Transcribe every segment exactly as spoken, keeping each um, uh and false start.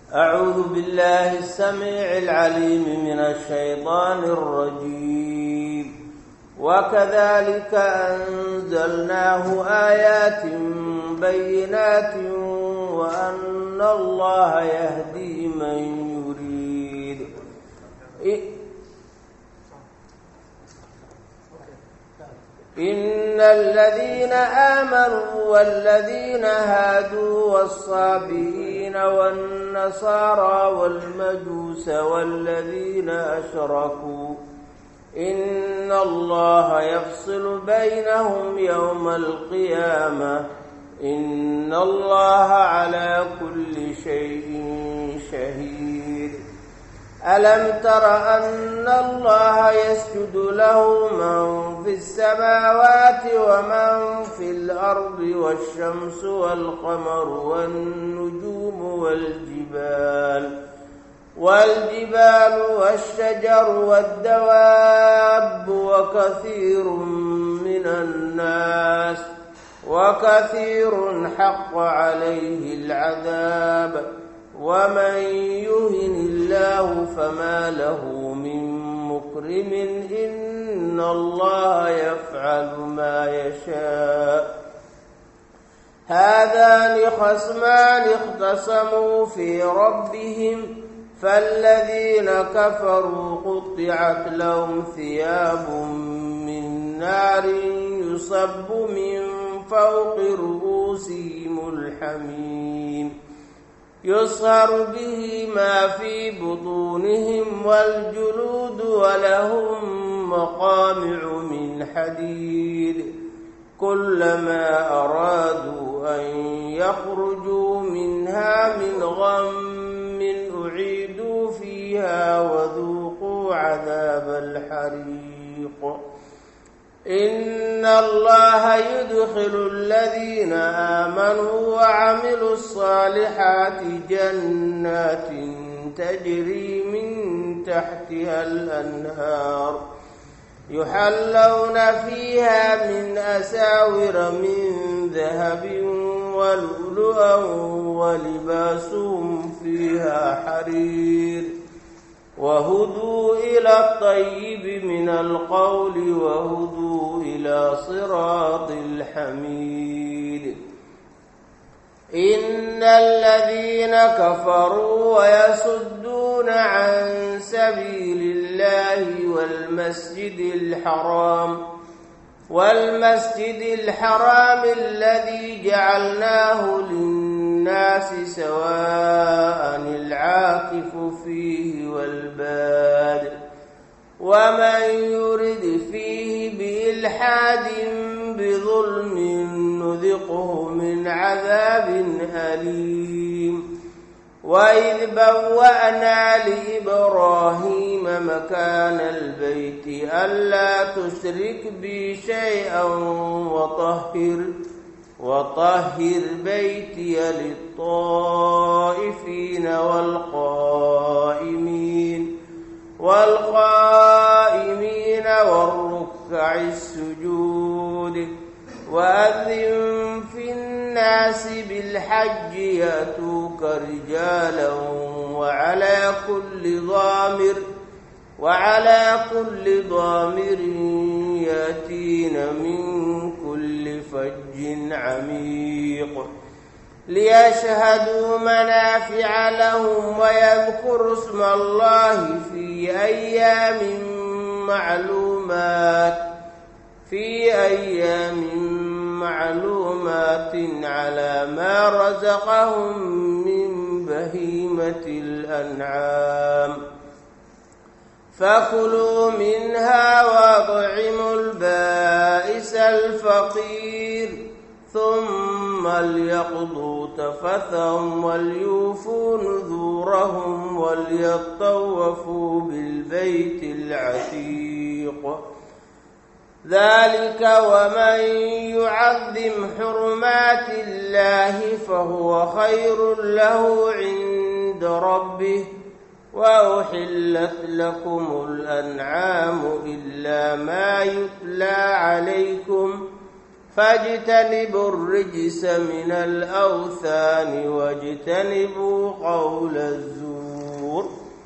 أعوذ بالله السميع العليم من الشيطان الرجيم وكذلك أنزلناه آيات بينات وأن الله يهدي من يريد إن الذين آمنوا والذين هادوا والصابئين والنصارى والمجوس والذين أشركوا إن الله يفصل بينهم يوم القيامة إن الله على كل شيء شهيد ألم تر أن الله يسجد له من في السماوات ومن في الأرض والشمس والقمر والنجوم والجبال والجبال والشجر والدواب وكثير من الناس وكثير حق عليه العذاب ومن يهن الله فما له من مكرم إن الله يفعل ما يشاء هذان خصمان اختصموا في ربهم فالذين كفروا قطعت لهم ثياب من نار يصب من فوق رؤوسهم الحميم يصهر به ما في بطونهم والجلود ولهم مقامع من حديد كلما أرادوا أن يخرجوا منها من غم أعيدوا فيها وذوقوا عذاب الحريق إن الله يدخل الذين آمنوا وعملوا الصالحات جنات تجري من تحتها الأنهار يحلون فيها من أساور من ذهب ولؤلؤا ولباسهم فيها حرير وهدوا إلى الطيب من القول وهدوا إلى صراط الحميد إن الذين كفروا ويصدون عن سبيل الله والمسجد الحرام والمسجد الحرام الذي جعلناه للناس سواء العاكف فيه والباد ومن يرد فيه بإلحاد بظلم نذقه من عذاب أليم وإذ بوأنا لإبراهيم مكان البيت ألا تشرك بي شيئا وطهر وطهر بيتي للطائفين والقائمين والقائمين والركع السجود وأذن في الناس بالحج يأتوك رجالا وعلى كل ضامر وعلى كل ضامر يأتين من كل فج عميق ليشهدوا منافع لهم ويذكروا اسم الله في أيام معلومات في أيام معلومات على ما رزقهم من بهيمة الأنعام فكلوا منها وأطعموا البائس الفقير ثم ليقضوا تفثهم وليوفوا نذورهم وليطوفوا بالبيت العتيق ذلك ومن يعظم حرمات الله فهو خير له عند ربه وأحلت لكم الأنعام إلا ما يتلى عليكم فاجتنبوا الرجس من الأوثان واجتنبوا قول الزور.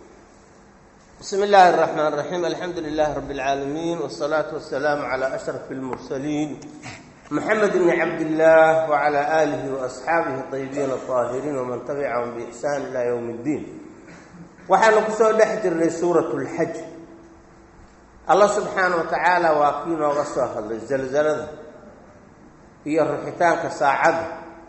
بسم الله الرحمن الرحيم. الحمد لله رب العالمين، والصلاة والسلام على أشرف المرسلين محمد بن عبد الله وعلى آله وأصحابه الطيبين الطاهرين ومن تبعهم بإحسان إلى يوم الدين. waxaanu kusoo dhex jirnay suuratu lxaj. allah subxaana wa tacaala waa kii nooga soo hadlay zalzalada iyo ruxitaanka saacadda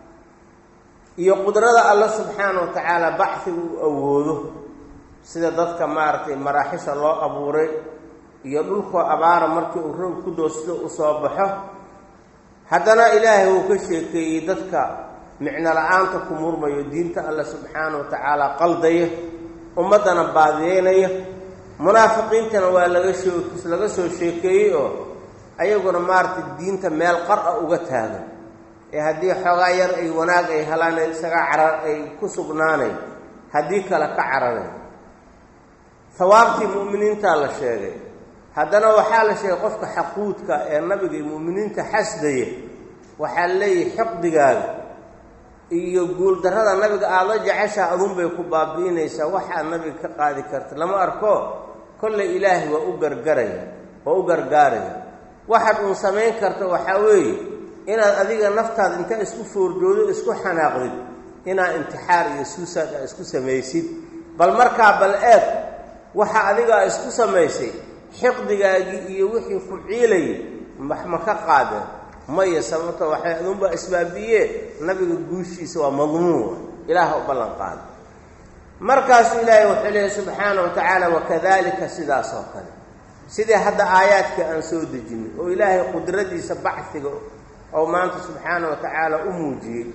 iyo qudrada allah subxaana wa tacaala baxsiga uu awoodo, sida dadka maaragtay maraaxisha loo abuuray iyo dhulkoo abaara markii uu roob ku doosdo u soo baxo. haddana ilaahay uu ka sheekeeyey dadka micno la-aanta ku murmayo diinta allah subxaana wa tacaala qaldaya, ummaddana baadiyeynaya. munaafiqiintana waa laga soo laga soo sheekeeyey oo ayaguna maaragtay diinta meel qar-a uga taagan, ee haddii xoogaa yar ay wanaag ay helaan isaga carar ay ku sugnaanay, haddii kale ka cararay. hawaabtii mu'miniintaa la sheegay, haddana waxaa la sheegay qofka xaquudka ee nabiga iyo mu'miniinta xasdaya waxaa leeyahay xiqdigaaga iyo guuldarrada nabiga aada la jeceshaa adunbay ku baabi'inaysaa, waxaad nabiga ka qaadi karta lama arko. kolley ilaahay waa u gargaraya waa u gargaaraya. waxaad uun samayn karta waxaa weeye inaad adiga naftaada inta isku foorjoodo isku xanaaqdid inaad intixaar iyo suusaad a isku samaysid. bal markaa bal eeg waxa adigaa isku samaysay xiqdigaagii iyo wixii ku ciilayay wax ma ka qaadeen? maya, sababto waxay adunba isbaabiyee nabiga guushiisa waa madmuun, ilaah u ballan qaada. markaasuu ilaahay wuxuu leeyahy subxaana wa tacaala wakadalika sidaas oo kale, sidii hadda aayaadka aan soo dejinay oo ilaahay qudradiisa baxsiga oo maanta subxaana wa tacaala u muujiyey,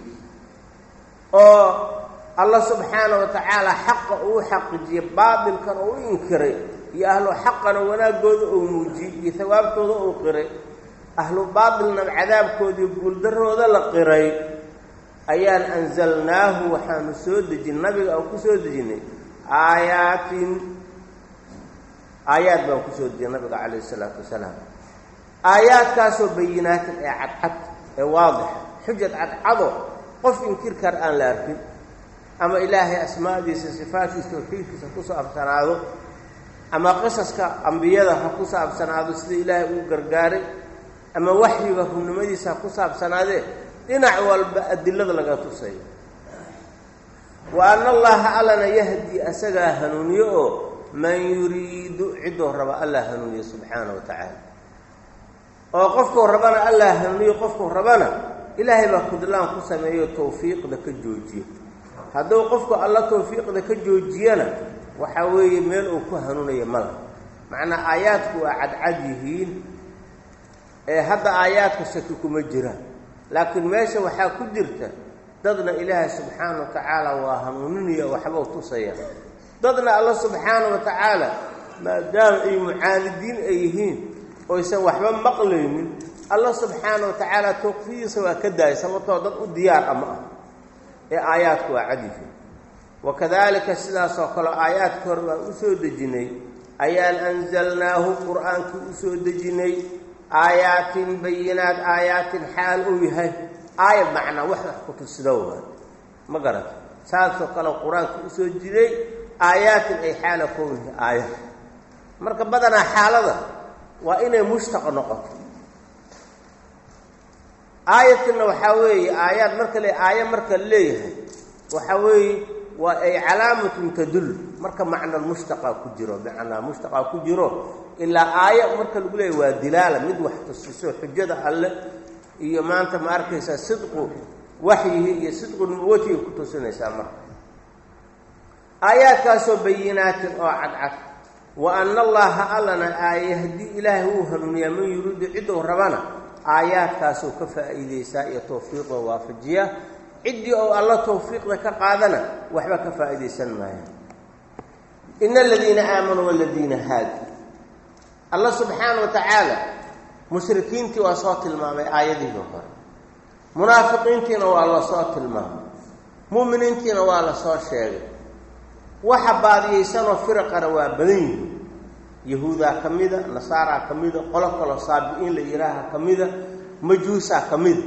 oo allah subxaana wa tacaala xaqa uu xaqijiyey, baatilkan oo u inkiray, iyo ahlu xaqana wanaagooda uu muujiyey iyo hawaabtooda uu qiray, ahlu baatilna cadaabkoodii guuldarrooda la qiray, ayaan anzalnaahu waxaanu soo dejin nabiga aan ku soo dejinay aayaatin aayaad baan ku soo dejinay nabiga calayhi salaatu wasalaam. aayaadkaasoo bayinaatin ee cadcad ee waadixa, xujad cadcado qof inkir kar aan la arkin, ama ilaahay asmaadiisa sifaadkiisa tawxiidkiisa ku saabsanaado, ama qisaska ambiyada ha ku saabsanaado sida ilaahay uu gargaaray, ama waxyiga runnimadiisa ha ku saabsanaadee dhinac walba adilada laga tusayo. wa ana allaha allana yahdi asagaa hanuuniyo oo man yuriidu ciddoo raba allah hanuuniyo subxaana wa tacaala. oo qofkuu rabana allah hanuuniyo, qofkuu rabana ilaahay baa kudlaan ku sameeyo tawfiiqda ka joojiyo. hadduu qofku alla tawfiiqda ka joojiyana waxaa weeye meel uu ku hanuunayo mala. macnaa aayaadku waa cadcad yihiin, ee hadda aayaadka shaki kuma jiraan, laakiin meesha waxaa ku jirta dadna ilaahay subxaana wa tacaala waa hanuuninaya, waxbau tusaya. dadna alla subxaana wa tacaala maadaama ay mucaanidiin ay yihiin oysan waxba maqlaynin, alla subxaana wa tacaala tawfiiqiisa waa ka daaya, sababtoo dad u diyaar ama ah. ee aayaadku waa cadifi. wakadalika sidaasoo kale aayaadka hore waan u soo dejinay ayaan anzalnaahu qur-aankii u soo dejinay aayaatin bayinaat, aayaatin xaal uu yahay aayad macnaa wax wax ku tusida waa ma garata. saasoo kale qur-aanka usoo jiray aayaatin ay xaala kownihi aayad. marka badanaa xaalada waa inay mushtaq noqoto. aayadkana waxaa weeye aayaad marka le aaya marka leeyahay waxaa weeye waa ay calaamatun tadul, marka macna mushtaqa ku jiro, macnaa mushtaqa ku jiro. ilaa aaya marka lagu leeyahy waa dilaala, mid wax tusiso xujada alle iyo maanta ma arkaysaa sidqu waxyihi iyo sidqu nubuwatihi ku tusinaysaa. marka aayaadkaasoo bayinaatin oo cadcad. wa ana allaha allana aayahdi ilaahay uu hanuuniyaa man yuriidu ciddou rabana aayaadkaasoo ka faa'iidaysaa iyo tawfiiqda waafajiya. ciddii ou alla tawfiiqda ka qaadana waxba ka faa'iidaysan maaya. ina aladiina aamanuu waladiina haaduu, allah subxaana wa tacaala mushrikiintii waa soo tilmaamay aayadihii hore, munaafiqiintiina waa la soo tilmaamay, mu'miniintiina waa la soo sheegay. waxa baadiyeysanoo firaqana waa badan yihiin. yahuudaa ka mida, nasaaraa ka mida, qolo kaloo saabi'iin la yihaaha ka mida, majuusa ka mid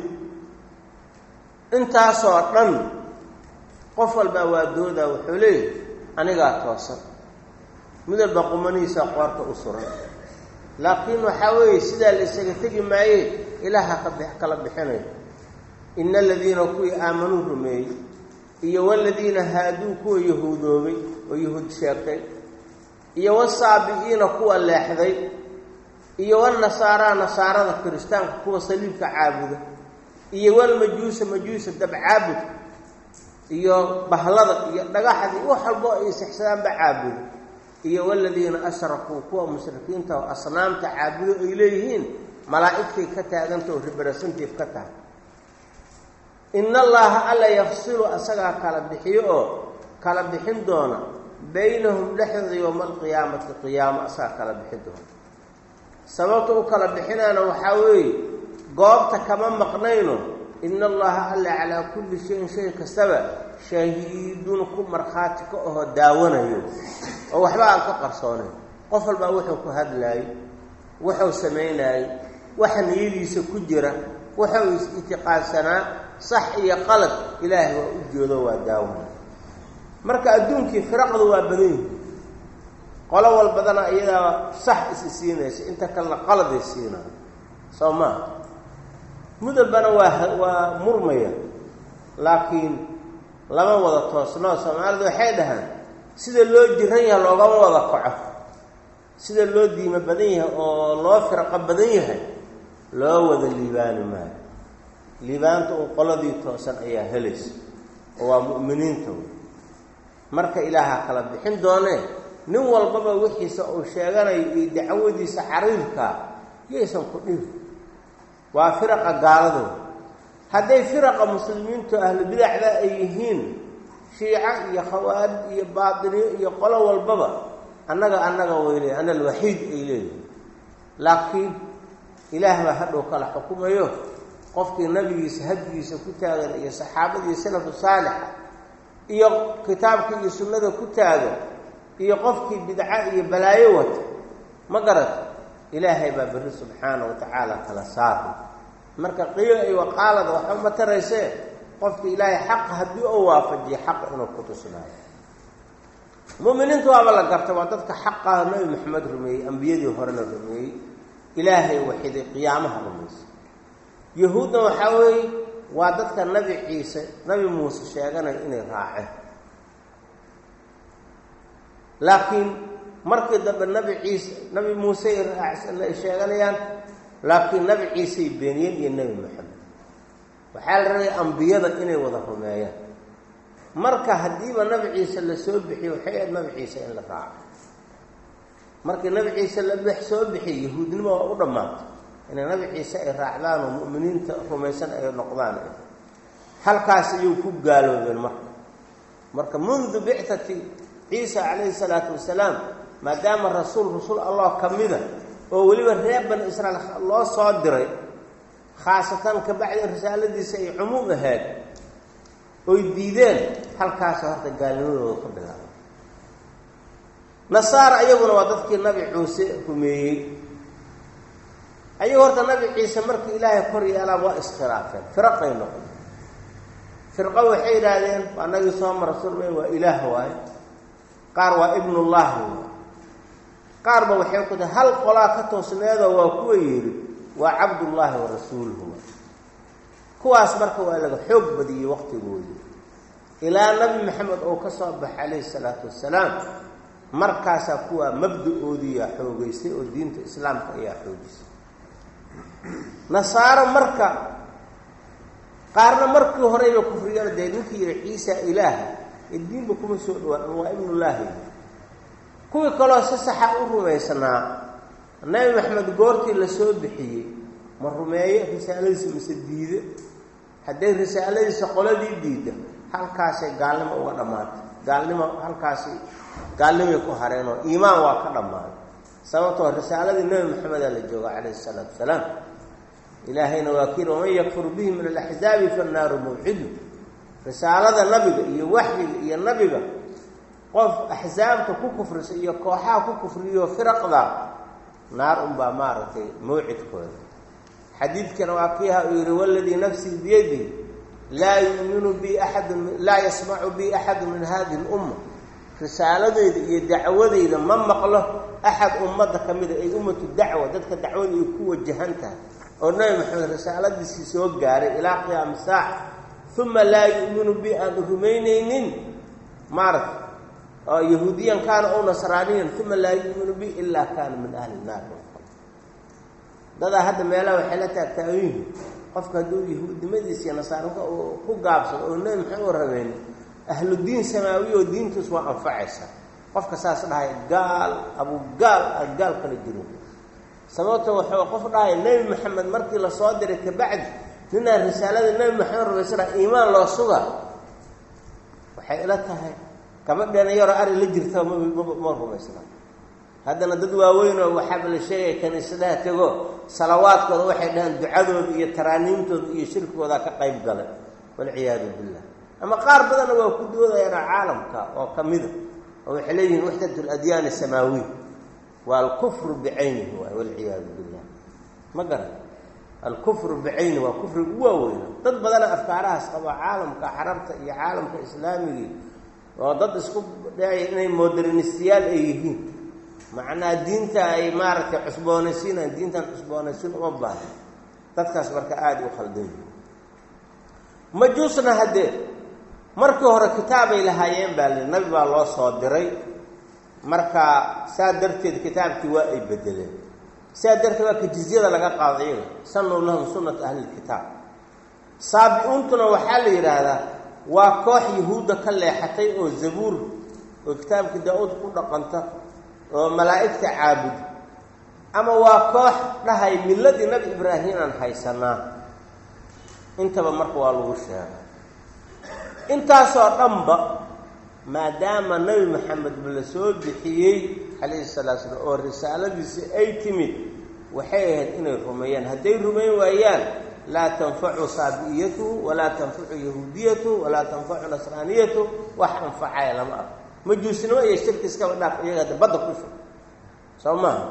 intaasoo dhan qof walba waa dooda wuxuu leeyahay anigaa toosan midalba qumaniisa qoorta u suran laakiin waxa weeye sidaa la isaga tegi maaye ilaaha ka bix kala bixinay inna alladhiina kuwi aamanu rumeey iyo walladhiina haaduu kuwa yahuudoobay oo yahuud sheegtay iyo wasaabiina kuwa leexday iyo wan nasaara nasaarada kristaanka kuwa saliibka caabuda iyo wal majuusa majuusa dab caabud iyo bahlada iyo dhagaxdii wax walba ay sixsadaan ba caabud iyo walladhiina ashraku kuwa mushrikiinta oo asnaamta caabudo ay leeyihiin malaa'iktii ka taaganta oo representative ka tahay inna allaha alla yafsilu asaga kala bixiyo oo kala bixin doona baynahum dhexdooda yawmal qiyaamati qiyaama asaga kala bixin doona sababta u kala bixinaana waxaa weeye goobta kama maqnayno inna allaha alla calaa kulli shayin shay kastaba shahiidun ku markhaati ka aho daawanayo oo waxba aan ka qarsoonayn qof walbaa wuxuu ku hadlaayay wuxuu samaynaayay waxa niyadiisa ku jira wuxuu is-itiqaadsanaa sax iyo qalad ilaahay waa u jeedo waa daawana marka adduunkii firaqdu waa badan yihiin qolo walbadana iyadaa sax isi siinaysa inta kalena qaladay siinaa soo maa mudalbana waa waa murmaya laakiin lama wada toosnoo soomaalidu waxay dhahaan sida loo jiran yahay loogama wada kaco sida loo diimo badan yahay oo loo firaqo badan yahay loo wada liibaani maayo liibaanta uu qoladii toosan ayaa helaysa oo waa mu'miniinta marka ilaaha kala bixin doonee nin walbaba wixiisa uu sheeganayo iyo dacwadiisa xariirka yeysan ku dhib waa firaqa gaalada hadday firaqa muslimiintu ahlu bidacda ay yihiin shiica iyo khawaarij iyo baatiniyo iyo qolo walbaba annaga annaga weyle ana alwaxiid ay leeyihiin laakiin ilaah baa hadhow kala xukumayo qofkii nabigiisa hadgiisa ku taagan iyo saxaabadii salafu saalixa iyo kitaabkii iyo sunnada ku taagan iyo qofkii bidca iyo balaayo wata ma garata ilaahay baa bari subxaanahu wa tacaala kala saaray marka qiyo ay waqaalada waxa ma taraysee qofkii ilaahay xaq haddii uu waafajiyo xaq inuu ku tusnaayo mu'miniintu waaba la gartay waa dadka xaqaa nabi maxamed rumeeyey ambiyadii horena rumeeyey ilaahay waxiday qiyaamaha rumeysay yahuudna waxaa weeye waa dadka nabi ciise nabi muuse sheeganaya inay raaceen laakiin markii dambe nabi ciise nabi muuse ay sheeganayaan laakiin nabi ciisey beeniyeen iyo nebi maxamed waxaa la rabay ambiyada inay wada rumeeyaan marka haddiiba nabi ciise la soo bixiyo waxay ahayd nabi ciise in la raaco markii nabi ciise la bex soo bixiyey yahuudnimo waa u dhammaatay inay nabi ciise ay raacdaan oo mu'miniinta rumaysan ay noqdaan halkaas ayuu ku gaaloobeen marka marka mundu bictati ciisa calayhi salaatu wasalaam maadaama rasuul rasuul allah ka mida oo weliba reer bani israa'iil loo soo diray khaasatan ka bacdi risaaladiisa ay cumuum ahayd oy diideen halkaas horta gaalnimadooda ka bilaabay nasaara ayaguna waa dadkii nabi ciise rumeeyey ayuu horta nabi ciise markii ilaahay kor yeelaa waa iskhilaafeen firaqay noqdeen firqa waxay yidhaahdeen waa nagii sooma rasuul may waa ilaah waaye qaar waa ibnullaahi qaarba waxay ku tahay hal qolaa ka toosneedoo waa kuwa yidhi waa cabdullaahi wa rasuuluhu kuwaas marka waa laga xoog badiyey waqtigoodii ilaa nabi maxamed oo ka soo baxay calayhi salaatu wassalaam markaasaa kuwaa mabda-oodiiyaa xoogaysay oo diinta islaamka ayaa xoogisay nasaaro marka qaarna markii horeyba kufriyana dee ninkii yihi ciisa ilaaha ee diinba kuma soo dhawaan waa ibnullaahi kuwii kaloo si saxa u rumaysanaa nabi maxamed goortii la soo bixiyey ma rumeeye risaaladiisa mise diide hadday risaaladiisa qoladii diida halkaasay gaalnimo uga dhammaatay gaalnimo halkaasi gaalnimay ku hareen oo iimaan waa ka dhammaaday sababtoo risaaladii nabi maxamedaa la jooga calayhi salaatu wasalaam ilaahayna waa kiir waman yakfur bihi min alaxzaabi fannaaru mawcidu risaalada nabiga iyo waxyiga iyo nabiga qof axsaabta ku kufrisa iyo kooxaha ku kufriyo firaqda naar unbaa maaragtay mawcidkooda xadiidkana waa kiiha uu yidhi waladii nafsii biyadihi laa yuuminu bi axadun laa yasmacu bi axadu min hadihi lumma risaaladeyda iyo dacwadeyda ma maqlo axad ummadda ka mida ay ummatu dacwa dadka dacwada ay ku wajahan tahay oo nabi maxamed risaaladiisii soo gaaray ilaa qiyaami saaca uma laa yu'minu bi aan rumaynaynin maaragta oo yahuudiyan kaana ow nasraaniyan uma laa yu'minu bi ilaa kaana min ahli naar dadaa hadda meelaha waxay la taagtaayiin qofka hadduu yahuudnimadiisa iyo nasaarnimada uu ku gaabsado oo nabi maxamed u rabaynin ahlu diin samaawi oo diintiis waa anfacaysa qofka saas dhahay gaal abu gaal a gaal kala jirin sababta wuxuu qof dhahay nabi maxamed markii la soo diray kabacdi ninaa risaalada nabi maxamed rumaysana iimaan loo suga waxay ila tahay gabadheena yaroo ari la jirta ma rumaysna haddana dad waaweyn oo waxaaba la sheegay kaniisadaha tego salawaadkooda waxay dhahaan ducadooda iyo taraaniimtooda iyo shirkigooda ka qayb galay walciyaadu billah ama qaar badanna waa ku doodayaan caalamka oo ka mida oo waxay leeyihiin waxdat aladyaan asamaawiya waa alkufru bicaynihi waay walciyaadu billah ma garan alkufru bicayni waa kufri ugu waaweyna dad badana afkaarahaas qaba caalamka carabta iyo caalamka islaamigii oo dad isku dhacaya inay modernistiyaal ay yihiin macnaa diinta ay maaragtay cusboonaysiinaan diintan cusboonaysiin uma baahna dadkaas marka aada u khaldan yihiin majuusna haddee markii hore kitaabay lahaayeen baa li nabi baa loo soo diray marka saa darteed kitaabkii waa ay bedeleen saa darteed waa ka jizyada laga qaado iyaga sannu lahum sunnata ahlilkitaab saabi-uuntuna waxaa la yidhaahdaa waa koox yahuudda ka leexatay oo zabuur oo kitaabkii daa-uud ku dhaqanta oo malaa'igta caabud ama waa koox dhahay milladii nabi ibraahim aan haysanaa intaba marka waa lagu sheegay intaasoo dhanba maadaama nabi maxamed ba la soo bixiyey calayhi salaatu salaam oo risaaladiisii ay timid waxay ahayd inay rumeeyaan hadday rumayn waayaan laa tanfacu saabi'iyatuhu walaa tanfacu yahuudiyatuhu walaa tanfacu nasraaniyatuhu wax anfacaya lama arko majuusnimo iyo shirki iskaba dhaaf iyaga hadda badda ku shug soo maaha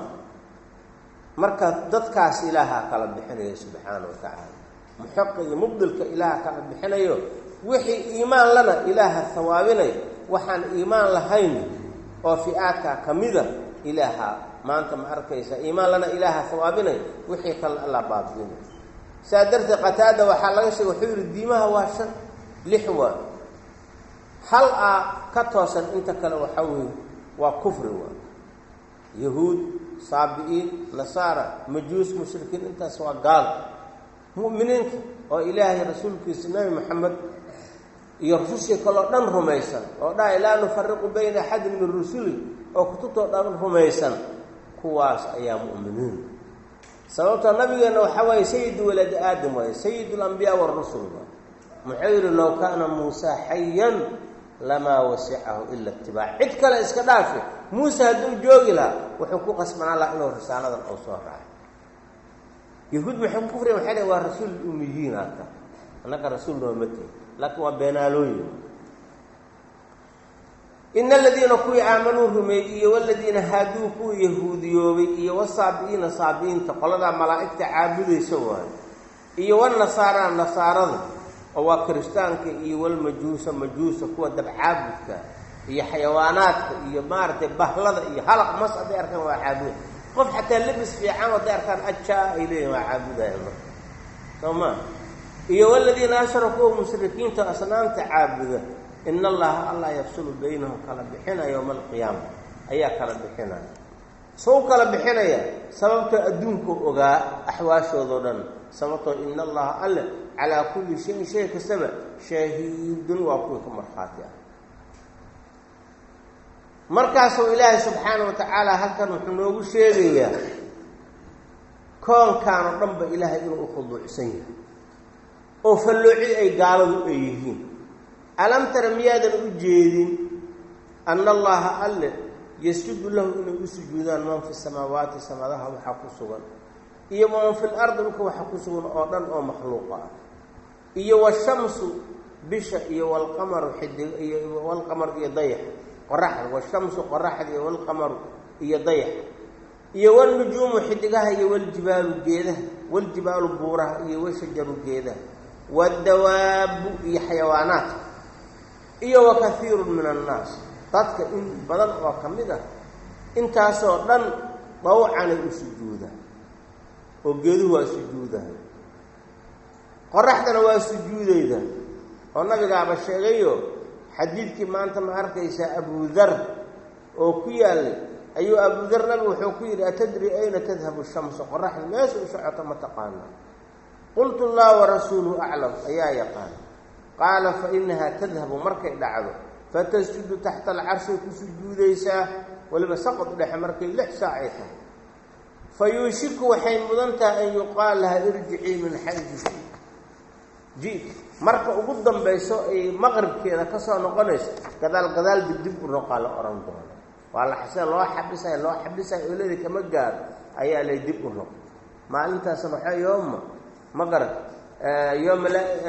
marka dadkaas ilaahaa kala bixinaya subxaana wa tacaala muxaqa iyo mubdilka ilaaha kala bixinayo wixii iimaan lana ilaaha hawaabinay waxaan iimaan lahayn oo fi-aadka ka mida ilaaha maanta ma arkaysa iimaan lana ilaaha hawaabinay wixii kale alla baabi'inay saa darteed qataada waxaa laga sheegay wuxuu yidhi diimaha waa shan lix waa hal a ka toosan inta kale waxaa weeye waa kufri waa yahuud saabi'iin nasaara majuus mushrikiin intaas waa gaal mu'miniinta oo ilaahay rasuulkiisa nabi maxamed iyo rusushii kaloo dhan rumaysan oo dhahay laa nufariqu bayna axadin min rusuli oo kutubtoo dhan rumaysan kuwaas ayaa mu'miniin sababta nabigeenna waxaa waaye sayidu waladi aadam waaye sayidu alambiyaa warusul waay muxuu yidhi low kaana muusaa xayan lamaa wasicahu ila itibaac cid kale iska dhaafi muuse hadduu joogi lahaa wuxuu ku qasbanaan lahaa inuu risaaladan oo soo raacay yahuud maxay ku kufriyan waxay dhahen waa rasuul umiyiin aata annaga rasuul nooma tegi laakiin waa beenaalooyin ina aladiina kuwii aamanuu rumeeyey iyo waladiina haaduu kuwii yahuudiyoobay iyo wasaabi'iina saabi'iinta qoladaa malaa'igta caabudaysa waayo iyo wanasaara nasaarada oo waa kiristaanka iyo walmajuusa majuusa kuwa dabcaabudka iyo xayawaanaadka iyo maaragtay bahlada iyo halaq mas hadday arkaan waa caabuda qof xataa labis fiican hadday arkaan ajaa ay leeyihin waa caabudaya marka soo maa iyo waladiina ashrakuu mushrikiinta asnaamta caabuda ina allaha allah yafsulu baynahum kala bixina yowma alqiyaama ayaa kala bixinaya soo kala bixinaya sababtoo adduunku ogaa axwaashoodao dhan sababtoo ina allaha alle calaa kulli shayin shay kastaba shaahiidun waa kuwii ka markhaati ah markaasuu ilaahay subxaana wa tacaala halkan wuxuu noogu sheegayaa koonkaan oo dhanba ilaahay inuu u khuduucsan yahay oo fallooci ay gaaladu ay yihiin alam tara miyaadan u jeedin ana allaha alle yasjudu lahu inay u sujuudaan man fi samaawaati samadaha waxaa ku sugan iyo man fi lardi dhulka waxa ku sugan oo dhan oo makhluuqa ah iyo washamsu bisha iyo walqamaru xidig iyo walqamar iyo dayax qoraxda washamsu qoraxda iyo walqamaru iyo dayax iyo walnujuumu xidigaha iyo waljibaalu geedaha waljibaalu buuraha iyo washajaru geedaha waddawaabu iyo xayawaanaadka iyo wa kaiirun min annaas dadka in badan oo ka mid ah intaasoo dhan dawcanay u sujuudaan oo geeduhu waa sujuudahay qoraxdana waa sujuudayda oo nabigaaba sheegayo xadiidkii maanta ma arkaysaa abudar oo ku yaallay ayuu abudar nabigu wuxuu ku yidhi atadri ayna tadhabu shamsu qoraxda meesha u socoto ma taqaana qultu allah warasuuluhu aclam ayaa yaqaan qaala fa inahaa tadhabu markay dhacdo fatasjudu taxta alcarshay ku sujuudaysaa weliba saqad dhexe markay lix saacay tahay fa yuushiku waxay mudan tahay an yuqaal laha irjicii min xaysu ji'ti marka ugu dambayso ay maqribkeeda ka soo noqonayso gadaal gadaal dibdib u noqaa la ohan doono waa la xasee loo xabisay loo xabisay ooladi kama gaaro ayaa lay dib u noq maalintaasna waxaa yooma ma garan yooma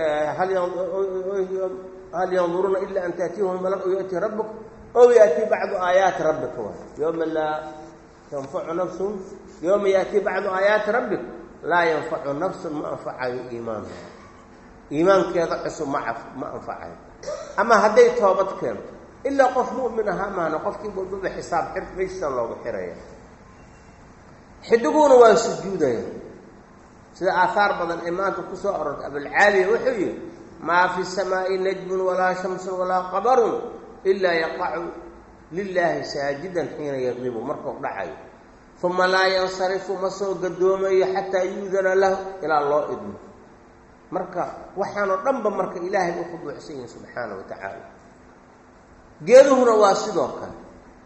hal yanduruuna ila an taatiyahum malak o ya'tii rabbuk ow ya'tii bacdu aayaati rabbika wa yooma laa tanfacu nafsun yooma ya'tii bacdu aayaati rabbik laa yanfacu nafsun ma anfacayo iimaanuha iimaankeeda cusub ma ma anfacayo ama hadday toobad keento ilaa qof mu'min ahaa maana qofkii walbaba xisaab xir meesha loogu xiraya xidiguuna waa sujuudaya sida aahaar badan ee maanta ku soo arortay abulcaaliya wuxuu yidhi maa fi samaa'i najmun walaa shamsun walaa qamarun ilaa yaqacu lilaahi saajidan xiina yaqlibu markuu dhacayo uma laa yansarifu ma soo gadoomayo xataa yuudana lahu ilaa loo idmo marka waxaanoo dhanba marka ilaahay u khuduucsan yihin subxaana wa tacaala geeduhuna waa sidoo kale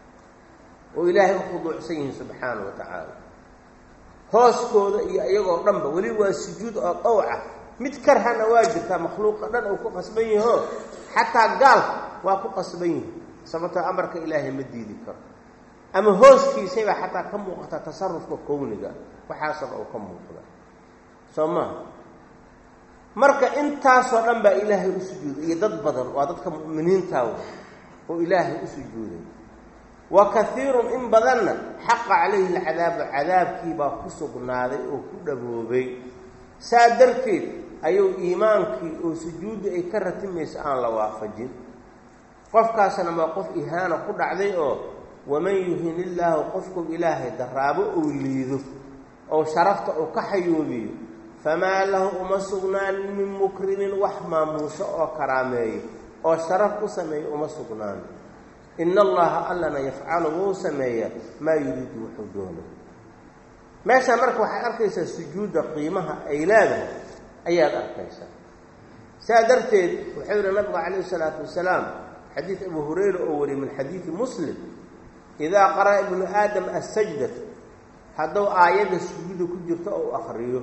oo ilaahay u khuduucsan yihiin subxaana wa tacaala hooskooda iyo iyagoo dhanba weli waa sujuud oo dhowca mid karhana waa jirtaa makhluuqa dhan uu ku qasban yaho xataa gaalka waa ku qasban yihi sababtoo amarka ilaahay ma diidi karo ama hooskiisayba xataa ka muuqata tasarufka kowniga waxaasaba uu ka muuqda soo maha marka intaasoo dhan baa ilaahay u sujuuday iyo dad badan waa dadka mu'miniinta oo ilaahay u sujuuday wa kaiirun in badanna xaqa calayhi alcadaabu cadaabkii baa ku sugnaaday oo ku dhaboobay saa darteed ayuu iimaankii oo sujuudda ay ka ratimaysa aan la waafajin qofkaasna waa qof ihaana ku dhacday oo waman yuhin illaahu qofku ilaahay daraabo ou liido oo sharafta uu ka xayoobiyo famaa lahu uma sugnaanin min mukrimin wax maamuuso oo karaameeyo oo sharaf u sameeya uma sugnaan ina allaha allana yafcalu wuu sameeya maa yuriidu wuxuu doono meeshaa marka waxaad arkaysaa sujuudda qiimaha ay leedahay ayaad arkaysaa saa darteed wuxuu yihi nabigu calayhi isalaatu wasalaam xadiid abu hurayra oo wariyay min xadiidi muslim idaa qara'a ibnu aadam assajdata hadduu aayadda sujuuda ku jirto ou akriyo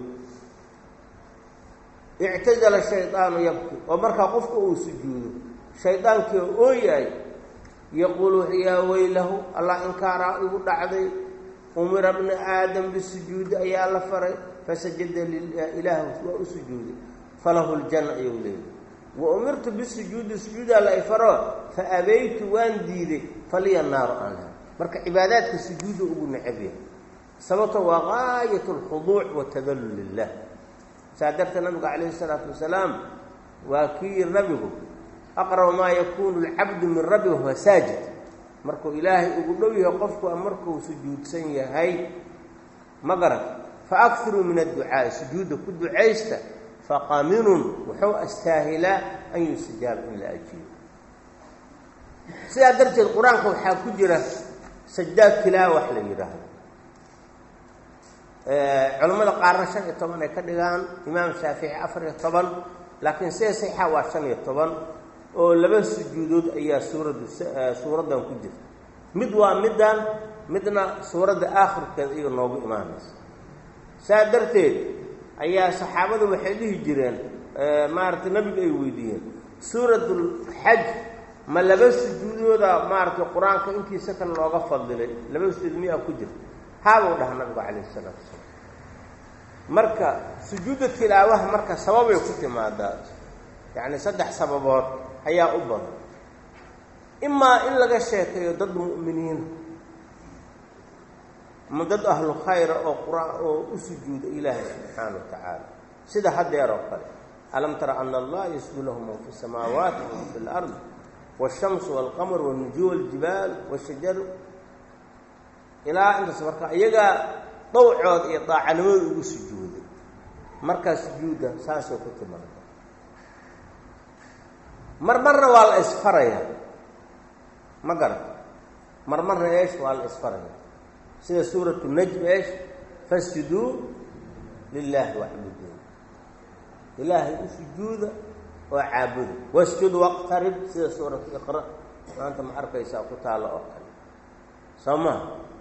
ictazala shaydaanu yabki oo markaa qofka uu sujuudo shaydaankii oo ooyaay yaquulu yaa weylahu allah inkaaraa igu dhacday umira bna aadam bisujuudi ayaa la faray fasajada ilaahu waa u sujuuday falahu ljanna ayuu leeyay wa umirtu bisujuudi sujuudaa la ifaro fa abaytu waan diiday faliya naaru aan laha marka cibaadaadka sujuuda ugu necab yahay sababto waa gaayat alkhuduuc watadallul lilah saa darteed nabigu calayhi isalaatu wasalaam waa kii yiri nabigu aqrab maa yakuunu alcabdu min rabbi wahuwa saajid markuu ilaahay ugu dhow yahay qofku markuu sujuudsan yahay ma garan fa akiruu min adducaa'i sujuudda ku ducaysta faqaminun wuxuu astaahilaa an yustajaaba in la ajiibo sidaa darteed qur-aanka waxaa ku jira sajdaad tilaawa wax la yidhaahdo culamada qaarna shan iyo toban ay ka dhigaan imaam shaafici afar iyo toban laakiin sida saxiixa waa shan iyo toban oo laba sujuudood ayaa suuraddu suuraddan ku jirta mid waa middan midna suuradda aakhirkeeda iyo noogu imaanaysa saa darteed ayaa saxaabadu waxay dhihi jireen maaragtay nabiga ay weydiiyeen suuratul xaj ma laba sujuudooda maaragtay qur-aanka intiisa kale looga fadilay laba sujuud miyaa ku jirta haabuu dhaha nabigu calayhi salaatu wasalaam marka sujuudda tilaawaha marka sababay ku timaadaa yacni saddex sababood ayaa u badan imaa in laga sheekeeyo dad mu'miniina mudad ahlu khayra oo quraan oo u sujuuda ilaahay subxaanahu wa tacaala sida haddeer oo kale alam tara ana allaha yasjudu lahu man fi samaawaati wa man fi lardi waashamsu waalqamar waalnujuum waaljibaal waashajaru ilaa intaas marka iyagaa dhowcood iyo daacanimada ugu sujuuday markaa sujuudda saasoo ku timaada mar marna waa la isfaraya ma garata mar marna eesh waa la isfaraya sida suuratu najm eesh fasjuduu lilaahi wacbuduu ilaahay u sujuuda oo caabuda wasjud waqtarib sida suuratu iqra maanta ma arkaysaa ku taalo oo kale soo maa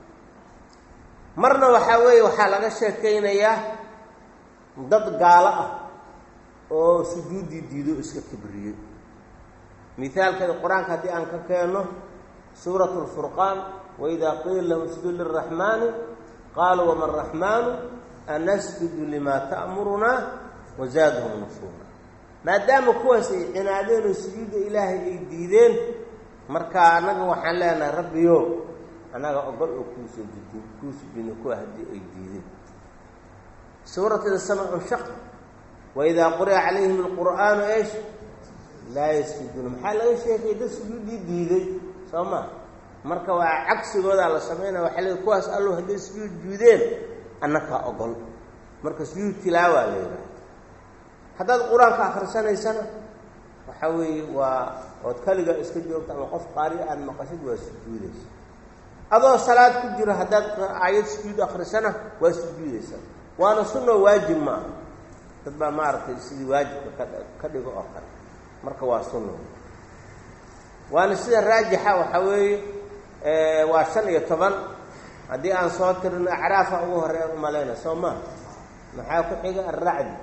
marna waxaa weeye waxaa laga sheekaynayaa dad gaalo ah oo sujuuddii diido iska kibriyey mihaalkeeda qur-aanka haddii aan ka keenno suuratu lfurqaan waidaa qiila lahum isjuduu liraxmaani qaaluu wama araxmaanu anasjudu limaa ta'murunaa wazaadahum nufuura maadaama kuwaas ay cinaadeen oo sujuudda ilaahay ay diideen markaa annaga waxaan leenahay rabbiyo annaga ogol oo kuusoo didin kuu sujudna kuwa haddii ay diideen suuratu samcu shaq waidaa quri'a calayhim alqur'aanu eesh laa yasjuduuna maxaa laga sheekay dad sujuuddii diiday soo maa marka waa cagsigoodaa la samaynaya waxaa leey kuwaas allo hadday sujuud juudeen annakaa ogol marka sujuud tilaawaa la yidhaahda haddaad qur-aanka akhrisanaysana waxaa weeye waa ood kaliga iska joogto ama qof qaari aad maqashid waa sujuudaysa adoo salaad ku jiro haddaad aayad sujuud akhrisana waa sujuudaysa waana sunno waajib ma aha dad baa maaragtay sidii waajibka ka dhigo oo kale marka waa sunno waana sida raajixa waxaa weeye waa shan iyo toban haddii aan soo tirino acraafa ugu horeeyan umalayna soo maa maxaa ku xiga alracdi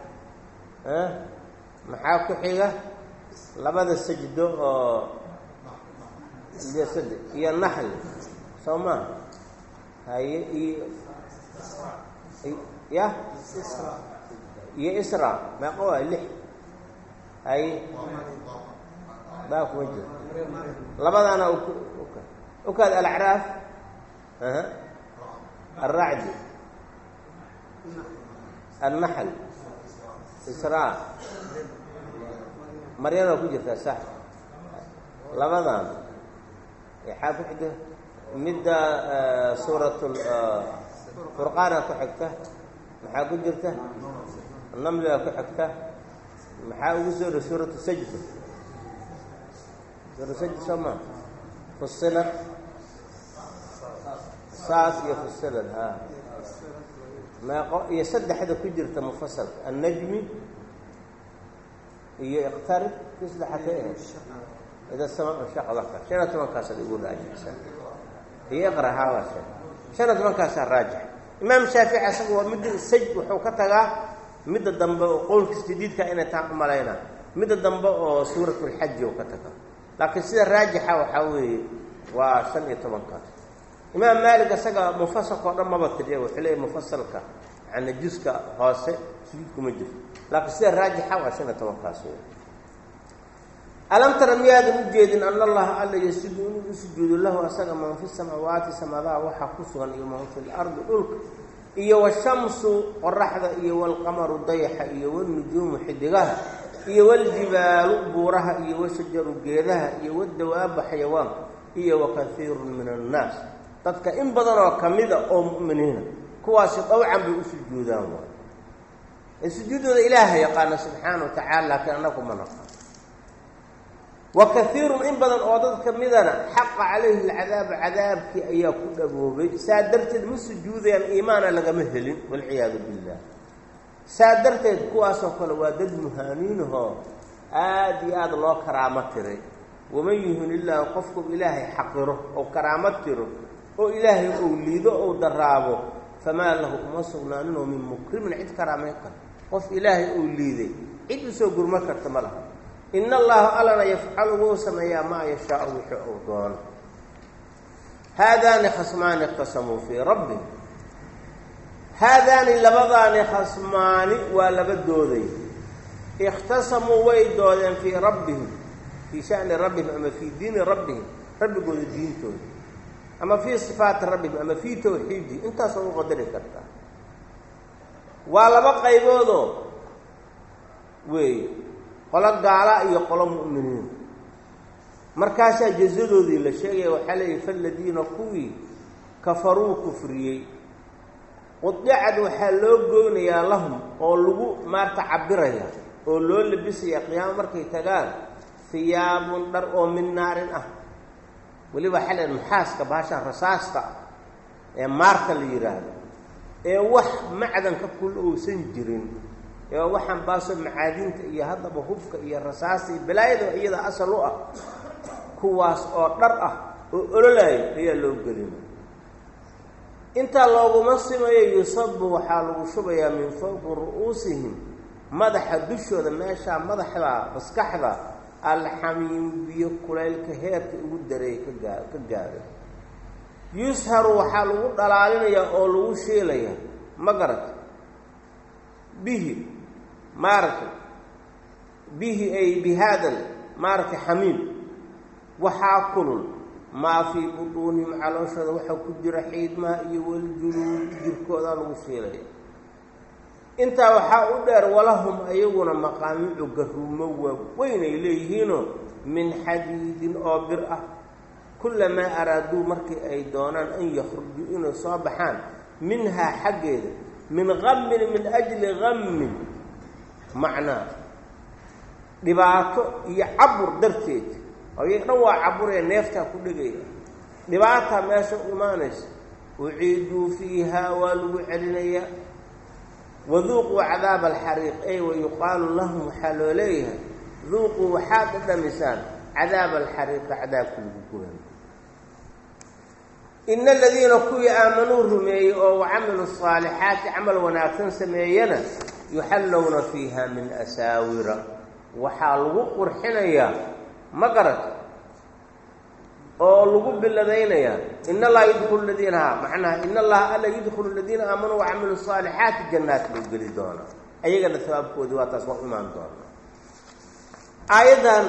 maxaa ku xiga labada sajdo oo jasad iyo naxli soo maa haye iyo ya iyo isra meeqa waa lix haye baa kuma jiro labadaana ukaad alacraaf alracdi النحل إسراء مريم ku jirta sax labadan waxaa ku xigta midda suuratul furqaan ku xigta maxaa ku jirta naml ku xigta maxaa ugu soo suuratu sajda suuratu sajda sama fusilat saas iyo fusilat ha ما هي سد حدا كجرت مفصل النجم هي اقترب مثل حتى إذا السماء انشق ذكر شنو من كاس يقول راجع هي اقرا هذا الشيء شنو من كاس الراجع امام الشافعي اسقوا مد السج وحو كتغا مد دنب قول جديد كان تعقم علينا مد دنب سوره الحج وكتغا لكن سيده الراجحه وحوي وسن يتمن كاس إمام مالك سجى مفصل قرن ما بتديه وحليه مفصل كا عن الجزء هاسه سيدكم الجزء لكن سير راجحة وعشان توقاسوا ألم ترى مياد مجيد أن الله ألا يسجدون يسجد له أسجى من في السماوات سماء وحقصها يوم في الأرض ألك إيه والشمس والرحدة إيه والقمر الضيحة إيه والنجوم حدقها إيه والجبال بورها إيه والشجر جيرها إيه والدواب حيوان إيه وكثير من الناس dadka in badan oo kamida oo muuminiina kuwaas dawcan bay u sujuudaan waa sujuudooda ilaahay yaqaan subhanahu wa ta'ala kana kuma naqa wa kathiirun in badan oo dad kamidana xaq alayhi al'adab adabki ayaa ku dhaboobay saadarteed ma sujuudeen iimaan laga ma helin wal iyad billah saadarteed kuwaas oo kale waa dad muhaaniinho aad iyo aad loo karaama tiray ومن يهن الله قفكم إلهي حقره أو كرامته أو إلهي أوليده أو درابه فما له مصغنا أنه من مكرم عد كرامته قف إلهي أوليده عد سوق المكر تمله إن الله ألنا يفعله سميا ما يشاء ويحقه هذان خصمان اقتسموا في ربهم هذان لبضان خصمان ولبدودين اختصموا ويدودين في ربهم في شأن ربهم أما في دين ربهم رب يقول الدين تود ama fii sifaati rabbihim ama fii tawxiidi intaasoo u qadari kartaa. waa laba qayboodoo weeye qolo gaala iyo qolo mu'miniin. markaasaa jazadoodii la sheegaya waxaa leeyahy faladiina kuwii kafaruu kufriyey qudicad waxaa loo goynayaa lahum oo lagu maarta cabiraya oo loo labisaya qiyaamo markay tagaan hiyaabun dhar oo min naarin ah. weliba waxaa leeyahay nuxaaska baashaan rasaasta ee maarka la yidhaahdo ee wax macdanka kul uusan jirin ee waxaan baaso macaadinta iyo haddaba hubka iyo rasaasta iyo balaayada iyada asal u ah kuwaas oo dhar ah oo ololaayo ayaa loo gelinaya. intaa looguma simayo yusabu waxaa lagu shubayaa min fawqi ru'uusihim madaxa dushooda meeshaa madaxda maskaxda alxamiim biyo kulaylka heerka ugu dareey ka gaa ka gaadhay. yusharu waxaa lagu dhalaalinayaa oo lagu shiilayaa ma garata bihi maaragtay bihi ay bihaadal maaragtay xamiim waxaa kulul maa fii butuunihim calooshooda waxaa ku jira xiidmaha iyo waljuluud jirkoodaa lagu shiilaya. intaa waxaa u dheer walahum ayaguna maqaamicu garuumo waaweyn ay leeyihiinoo min xadiidin oo bir ah kullamaa araaduu markii ay doonaan an yakhrujuu inay soo baxaan minhaa xaggeeda min qammin min ajli qammin macnaa dhibaato iyo cabur darteed ayay dhan waa caburee neeftaa ku dhegaya dhibaataa meesha u imaanaysa uciiduu fiihaa waa lagu celinayaa waduuquu cadaaba alxariiq ay wayuqaalu lahum waxaa loo leeyahay duuquu waxaad dhadhamisaan cadaaba alxariiqa cadaabka lagu guran. ina aladiina kuwii aamanuu rumeeyey oo wacamilu asaalixaati camal wanaagsan sameeyana yuxallowna fiiha min asaawira waxaa lagu qurxinayaa ma garata oo lagu biladaynayaa in allaha yudkulu ladiina ha macnaha in allaha alla yudkulu aladiina aamanuu wacamilu asaalixaati jannaat loo geli doonaa ayagana sabaabkoodii waa taas waa imaan doonaa. aayaddan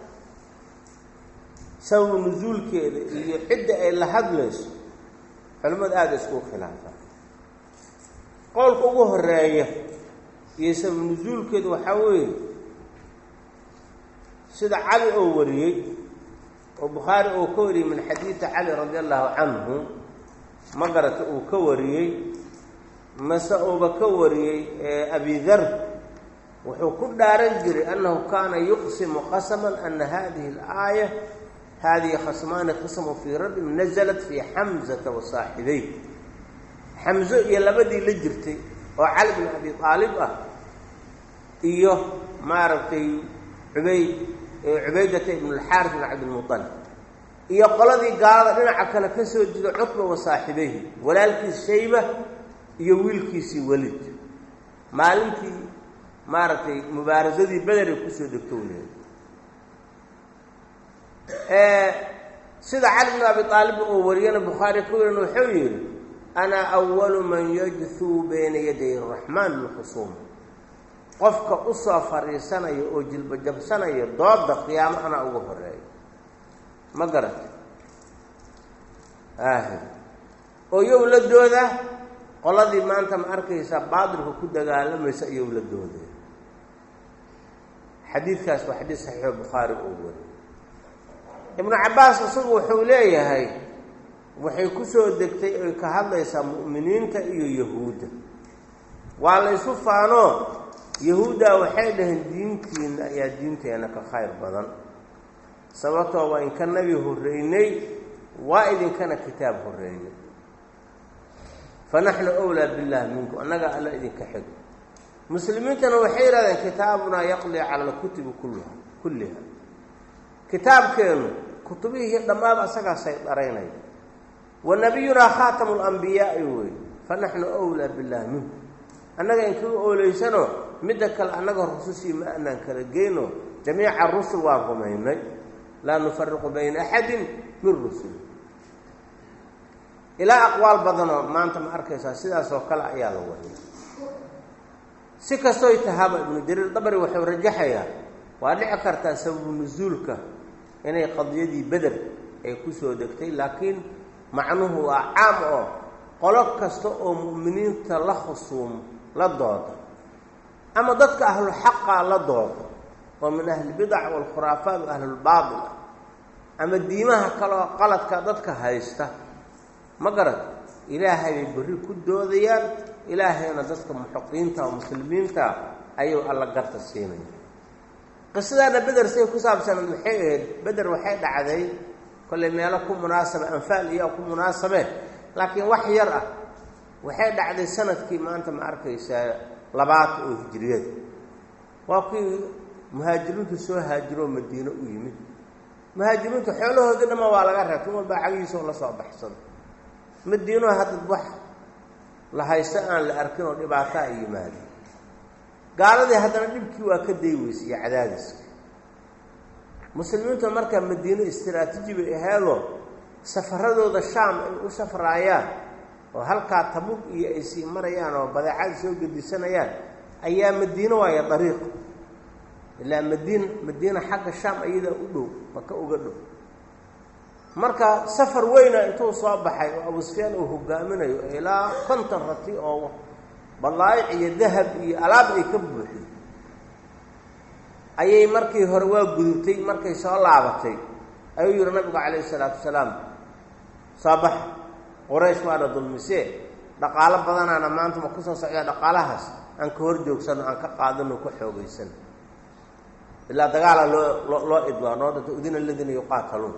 sabab nusuulkeeda iyo cidda ay la hadlayso culimmadu aada isku khilaafaan. qowlka ugu horeeya iyo sabab nusuulkeedu waxaa weeye sida cali oo wariyey oo bukhaari uu ka wariyey min xadiidi cali radi allahu canhu ma garata uu ka wariyey mase uuba ka wariyey abi dar wuxuu ku dhaaran jiray annahu kaana yuqsimu qasaman ana hadihi alaaya hadihi khasmaani qismu fii rabbin nazalat fii xamzata wa saaxibey. xamzo iyo labadii la jirtay oo cali bin abi aalib ah iyo maaragtay cubayd cubaydata ibn alxaaris bin cabdilmutalib iyo qoladii gaalada dhinaca kale ka soo jido cutba wa saaxibeyhi walaalkiis shayba iyo wiilkiisii welid maalintii maaragtay mubaarasadii beder ay kusoo degto waleed. sida cali bin abi aalib oo wariyana bukhaari ka warin wuxuu yidhi ana awalu man yajthuu bayna yaday araxmaan lilkhusuum qofka u soo fariisanaya oo jilba jabsanaya dooda qiyaamo anaa uga horeeya ma garata aahi oo yow la dooda qoladii maanta ma arkaysa baadilka ku dagaalamaysa iyow la doodaya. xadiidkaas waa xadiid saxiixo bukhaari oo wari. ibnu cabbaas isagu wuxuu leeyahay waxay ku soo degtay oy ka hadlaysaa mu'miniinta iyo yahuudda. waa la ysu faanoo yahuuddaa waxay dhaheen diintiina ayaa diinteena ka khayr badan sababtoo waa inka nabi horreynay waa idinkana kitaab horreeyay fanaxnu awlaa billahi minkum annaga alla idinka xig. muslimiintana waxay yidhahdeen kitaabunaa yaqli cala alkutubi kulluha kulliha kitaabkeenu kutubihii dhammaaba asagaa saydaraynaya wa nabiyunaa khaatamu lambiyaai wey fanaxnu awlaa billahi minkum annaga inkaga ooleysano midda kale annaga rusushii ma anaan kala geyno jamiica rusul waan rumaynay laa nufariqu bayna axadin min rusuli. ilaa aqwaal badanoo maanta ma arkaysaa sidaas oo kale ayaa la wariya. si kastooy tahaba ibnu jariir dabari wuxuu rajaxayaa waa dhici kartaa sababu nusuulka inay qadiyadii beder ay ku soo degtay laakiin macnuhu waa caam oo qolo kasta oo mu'miniinta la khusuum la dooda ama dadka ahlu xaqa la dooda oo min ahli bid'ah wal khuraafaat wa ahli al-baadil ama diimaha kale oo qaladka dadka haysta ma garad ilaahay bari ku doodayaan ilaahayna dadka muxaqiinta oo muslimiinta ayuu alla garta siinay qisada badar say ku saabsan maxay badar waxay dhacday kulli meelo ku munaasaba anfaal iyo ku munaasabe laakiin wax yar ah waxay dhacday sanadkii maanta ma arkaysa labaad oo hijriyad waa ku muhaajiriintu soo haajiro Madiina u yimid muhaajiriintu xoolahoodii dhama waa laga reebay walba cagiiso la soo baxsan Madiina hadda wax la haysta aan la arkin oo dhibaato ay yimaado gaaladii haddana dhibkii waa ka dayweysay cadaadiska muslimiintu marka Madiina istiraatiiji bay ahaado safaradooda Shaam ay u safraayaan oo halka Tabuk iyo ay sii marayaan oo badeecad soo gedisanayaan ayaa Madiina waa dariiq ilaa Madiina Madiina xagga Shaam ayada u dhow maka uga dhow marka safar weyn intuu soo baxay oo Abu Sufyaan uu hogaaminayo ilaa konton rati oo balaa'ic iyo dahab iyo alaab ay ka buuxin ayay markii hore waa gudubtay markay soo laabatay ayuu yiri nabiga kaleey salaatu salaam sabax Quraysh waa dulmise dhaqaale badanaana maanta ma ku soo socda dhaqaalahaas aan ka hor joogsan aan ka qaadano ku xoogaysan ilaa dagaal loo loo idwaano dadka udina ladina yuqaataluun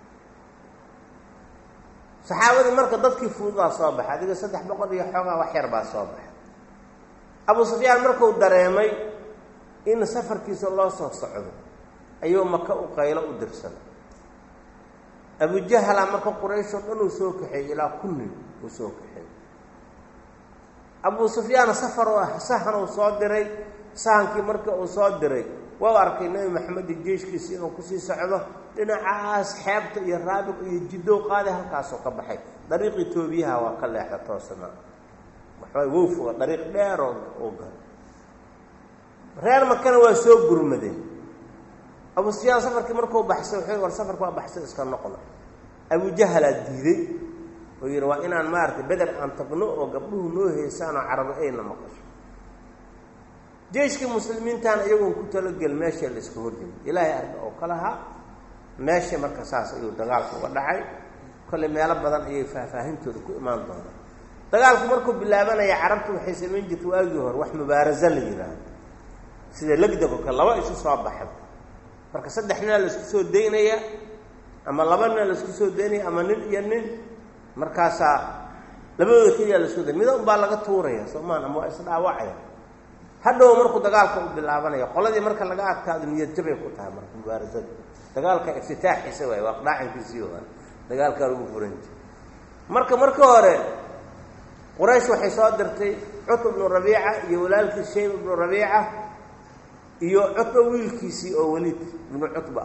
saxaabada marka dadkii fuudaa soo baxay adiga saddex boqol iyo xoogaa wax yar baa soo baxay Abu Sufyaan markuu dareemay in safarkiisa loo soo socdo ayuu Makka u qaylo u dirsan Abu Jahl marka Quraysh oo dhan uu soo kaxay ilaa kunni uu soo kaxay Abu Sufyaan safar oo sahan uu soo diray sahankii marka uu soo diray waa arkay Nabi Maxamed jeeshkiisa inuu ku sii socdo dhinacaas xeebta iyo Raabiq iyo Jiddo qaaday halkaas oo ka baxay dariiqii Toobiyaha waa ka leexda toosana waxay woofu dariiq dheer oo gal reer Makana waa soo gurmaday Abu Sufyaan safarkii markuu baxsay wuxuu war safarku waa baxsay iska noqon Abu Jahl diiday oo yiri waa inaan maartay Badar aan tagno oo gabdhuhu noo heesaan oo Carab ayna maqasho jeeshkii muslimiintaan iyagu ku talo gal meesha la isku horjin Ilaahay arka oo kalaha meesha marka saas ayuu dagaalku uga dhacay kale meelo badan ayay faahfaahintooda ku imaan doonaan dagaalku markuu bilaabanaya Carabtu waxay sameyn jirtay waagii hore wax mubaaraza la yiraahdo sida lagdago ka laba isu soo baxay marka saddexna la isku soo deynaya ama labana la isku soo deynaya ama nin iyo nin markaas labadooda kaliya la isku deynaya mid baa laga tuuraya Soomaan ama is dhaawacay hadhow markuu dagaalku u bilaabanaya qoladii marka laga adkaado niyad jabay ku tahay marka mubaarasada dagaalka iftitaaxiisa way waqdaacinkiisii waa dagaalka lagu furanjay marka marka hore Quraysh waxay soo dirtay Utba ibn Rabiica iyo walaalkii Shayb ibn Rabiica iyo Utba wiilkiisii oo Walid ibn Utba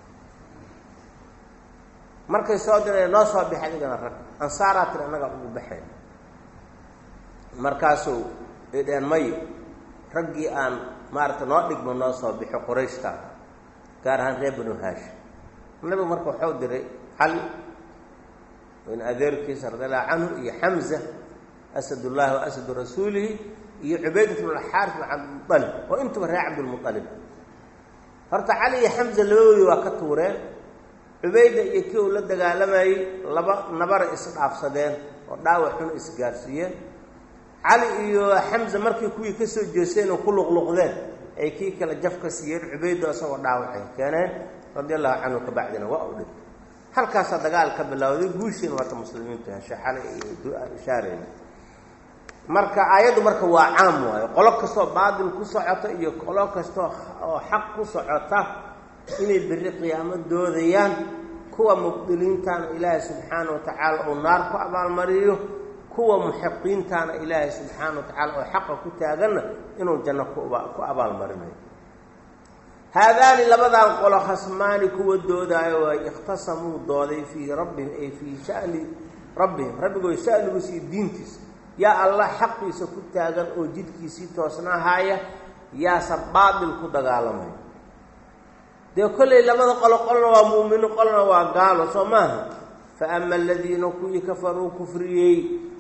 markay soo direen noo soo bixay igana rag ansaaraat anaga ugu baxay markaasuu ideen may raggii aan maarta noo dhigmo noo soo bixo Qurayshta gaar ahaan reer Banu Haashim nabi markuu wuxuu diray hal in adeerkiisa radiyallahu anhu iyo Hamza asadullah wa asadu rasuulihi iyo Ubaydah ibn al-Harith ibn Abd al-Muttalib oo intuu reer Abd al-Muttalib horta Ali iyo Hamza labadoodu waa ka tuureen Ubaydah iyo kii uu la dagaalamay laba nabar is dhaafsadeen oo dhaawac xun is gaarsiiyeen Ali iyo Hamza markii kuwii ka soo jeesteen oo ku luqluqdeen ay kii kala jafka siiyeen Ubaydah asoo dhaawacay keeneen radiyallahu anhu ka bacdina waa u dhintay halkaas dagaal ka bilowday guushin wata muslimiintu heshay xalay iyo ishaareen marka aayadu marka waa caam waayo qolo kasto baadil ku socota iyo qolo kasto oo xaq ku socota inay bari qiyaamad doodayaan kuwa mubdiliintan Ilaahay subhanahu wa ta'ala oo naar ku abaal mariyo kuwa muxiqiintan Ilaahay subhanahu wa ta'ala oo xaq ku taagana inuu janno ku ku abaal marinayo هذان لبدان قول خصمان كو دوداي واختصموا دوداي في ربهم اي في شأن ربهم ربي يسألوا سي دينتس يا الله حقي سكتاغن او جدكيسي توسنا هايا يا سبادل كو دغالمay de kulay labada qolo qolna waa muumino qolna waa gaalo Soomaha faama aladiina kuwii kafaruu kufriyey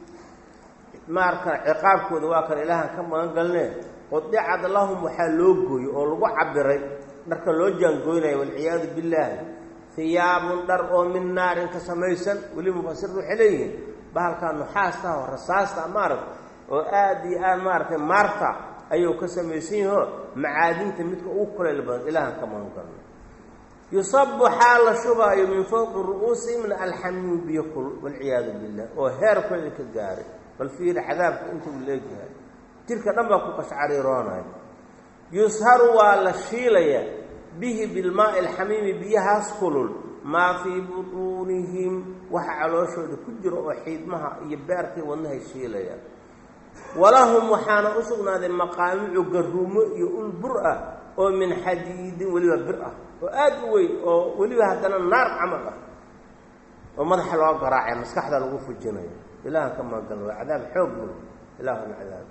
maarka ciqaabkooda waa kan ilaahan ka magan galnee qudicad lahum waxaa loo gooyey oo lagu cabiray dharka loo jaangooynaya walciyaadu billaahi hiyaabun dhar oo min naarin ka samaysan weli mufasirtu waxay leeyihiin bahalkaa nuxaasta oo rasaasta maarag oo aada iyo aad maaragtay maarta ayuu ka samaysan yaho macaadinta midka ugu kulayl badan ilaahan ka magan galno yusabu xaa la shubaayo min fowqi ru'uusihimna alxamiim biyo kul walciyaadu billah oo heerkooda ka gaaray bal fiiri cadaabka intuu leegyahay jirka dhan baa ku qashcariiroonaya yusharu waa la shiilaya bihi bilmaa'i alxamiimi biyahaas kulul maa fii butuunihim waxa calooshooda ku jiro oo xiidmaha iyo beerkii wadnahay shiilayaan walahum waxaana u sugnaaday maqaamicu garuumo iyo ul bur ah oo min xadiidin weliba bir ah oo aada u weyn oo weliba haddana naar camal ah oo madaxa loo garaacay maskaxda lagu fujinayo ilaahan ka magan waa cadaab xoog leh ilaahuna cadaab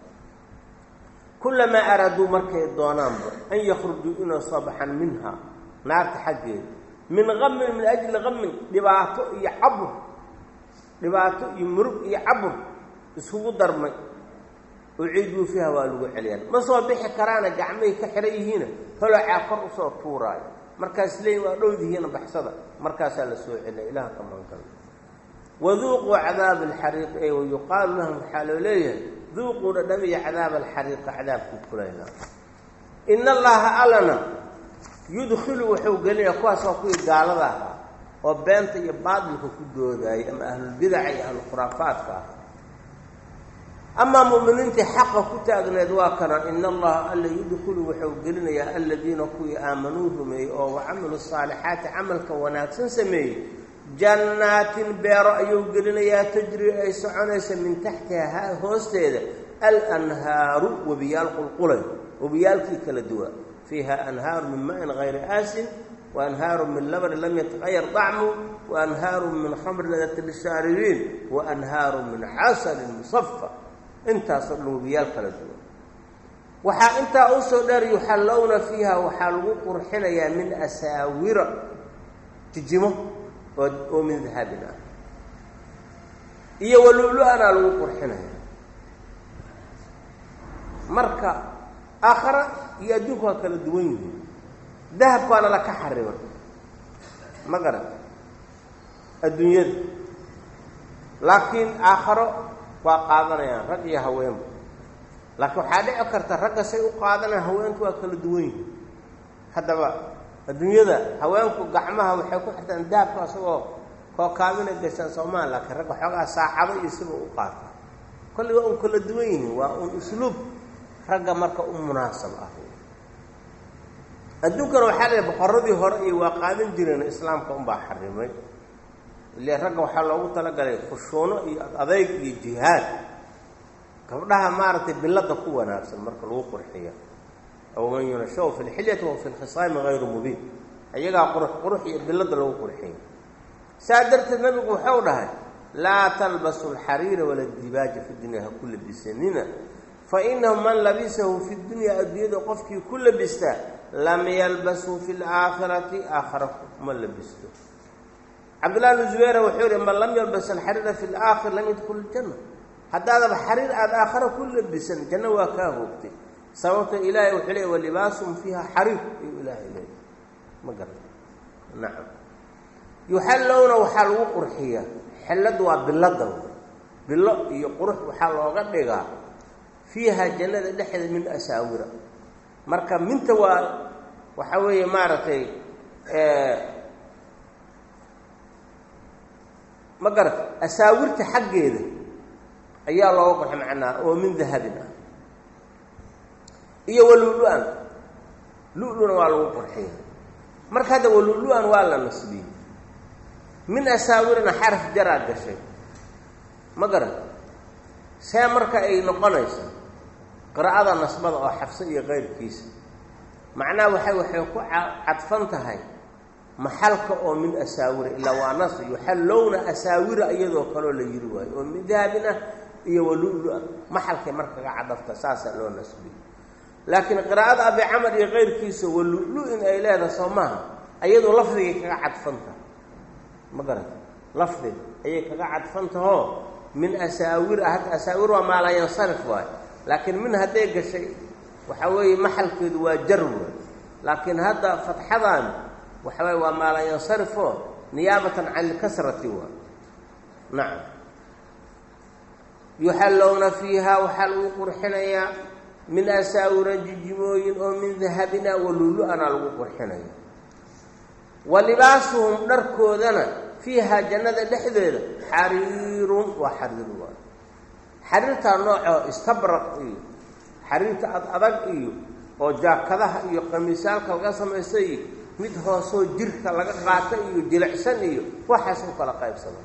kulamaa araaduu markay doonaanba an yakhrujuu inay soo baxaan minha naarta xaggeeda min qamin min ajli qamin dhibaato iyo cabur dhibaato iyo murug iyo cabur iskugu darmay uciiduu fiiha waa lagu celiyaan ma soo bixi karaana gacmahay ka xihan yihiina holocaa kor usoo tuuraayo markaas leeyiin waa dhowdihiina baxsada markaasaa la soo celiya ilaha ka magan waduuquu cadaab alxariiq ee wayuqaalu lahum waxaa loo leeyahay duuquu dhadhamiya cadaab alxariiqa cadaabkii kulayna ina allaha allana yudkhilu wuxuu gelinayaa kuwaas waa kuwii gaalada ahaa oo beenta iyo baadilka ku doodaayay ama ahlulbidaca iyo ahlulkhuraafaadka ah amaa mu'miniintii xaqa ku taagneed waa kana ina allaha alla yudkhilu wuxuu gelinayaa aladiina kuwii aamanuu rumeeyey oo wacamilu saalixaati camalka wanaagsan sameeyey jannaatin beero ayuu gelinayaa tajri ay soconaysa min taxtiha hoosteeda alanhaaru webiyaal qulqulay webiyaalkii kala duwan fiiha anhaaru min ma'in hayri aasin waanhaaru min labanin lam yataqayar dacmu waanhaaru min khamrin ladati lishaaribiin waanhaaru min casalin musafa intaasoo dhan webiyaal kala duwan waxaa intaa usoo dheer yuxallowna fiiha waxaa lagu qurxinayaa min asaawira jijimo oo min dahabin ah iyo walulu-anaa lagu qurxinaya marka aakhara iyo adduunku waa kala duwan yihiin dahabkaana la ka xariman ma garan adduunyada laakiin aakharo waa qaadanayaan rag iyo haweenba laakiin waxaa dhici karta ragga say u qaadanayaan haweenku waa kala duwan yihiin haddaba adduunyada haweenku gacmaha waxay ku xirtaan dahabka asagoo kookaamina gashaan soomaal laakiin ragga xoogaa saacado iyo siba u qaata kolli waa un kala duwan yihiin waa un usluub ragga marka u munaasab ah adduunkana waxaa leeyahay boqorradii hore iyo waa qaadan jireen islaamka unbaa xarimay ile ragga waxaa loogu talagalay khushuuno iyo adayg iyo jihaad gabdhaha maaragtay bilada ku wanaagsan marka lagu qurxiyo aw man yunashaw fi lxilyati wa fi lkhisaami hayru mubiin ayagaa qurux qurux iyo bilada lagu qurxiyo saa darteed nabigu wuxuu dhahay laa talbasu alxariira wala dibaaja fi dunya ha ku labisanina fa inahu man labisahu fi dunya adduunyada qofkii ku labistaa lam yalbasuu fi laakhirati aakhara ma labisto cabdullahi bnu zubayra wuxuu yihi man lam yalbas alxariira fi laakhir lam yadkul ljanna haddaadaba xariir aada aakhara ku labisan janno waa kaa hoogtay sababta ilaahay wuxuu leey walibaasum fiiha xariir ayuu ilaahay leey ma garan nacam yuxallowna waxaa lagu qurxiyaa xilladu waa bilada bilo iyo qurux waxaa looga dhigaa fiiha jannada dhexdeeda min asaawira marka minta waa waxaa weeye maaragtay ma garata asaawirta xaggeeda ayaa looga qurxi macnaa oo min dahabin ah iyo walulu-an lu-luna waa lagu qurxiya marka hadda walulu-an waa la nasbiyey min asaawirna xaraf jaraa gashay ma garan see marka ay noqonaysa qiraa'ada nasbada oo xafse iyo qayrkiisa macnaha waxay waxay ku cadfan tahay maxalka oo min asaawira ilaa waa nas yuxallowna asaawira iyadoo kaloo la yiri waayo oo min dahabin ah iyo walulu-an maxalkay markaga cadafta saasaa loo nasbiyey laakiin qiraa'ada abi camar iyo qayrkiisa walulu in ay leedahay soo maaha ayadoo lafdigay kaga cadfanta ma garata lafdi ayay kaga cadfantaho min asaawir ahad asaawir waa maa laa yansarif waay laakiin min hadday gashay waxaa weeye maxalkeedu waa jar waay laakiin hadda fatxadan waxa weeye waa maa laa yansarifo niyaabatan can ilkasrati waay nacam yuxallowna fiiha waxaa lagu qurxinayaa min asaawira jijimooyin oo min dahabina walulu-ana lagu qurxinaya wa libaasuhum dharkoodana fiihaa jannada dhexdeeda xariirun waa xariir waay xariirtaa noocoo istabraq iyo xariirta ad adag iyo oo jaakadaha iyo qamiisaalka laga samaystay iyo mid hoosoo jirka laga qaata iyo jilicsan iyo waxaas u kala qaybsada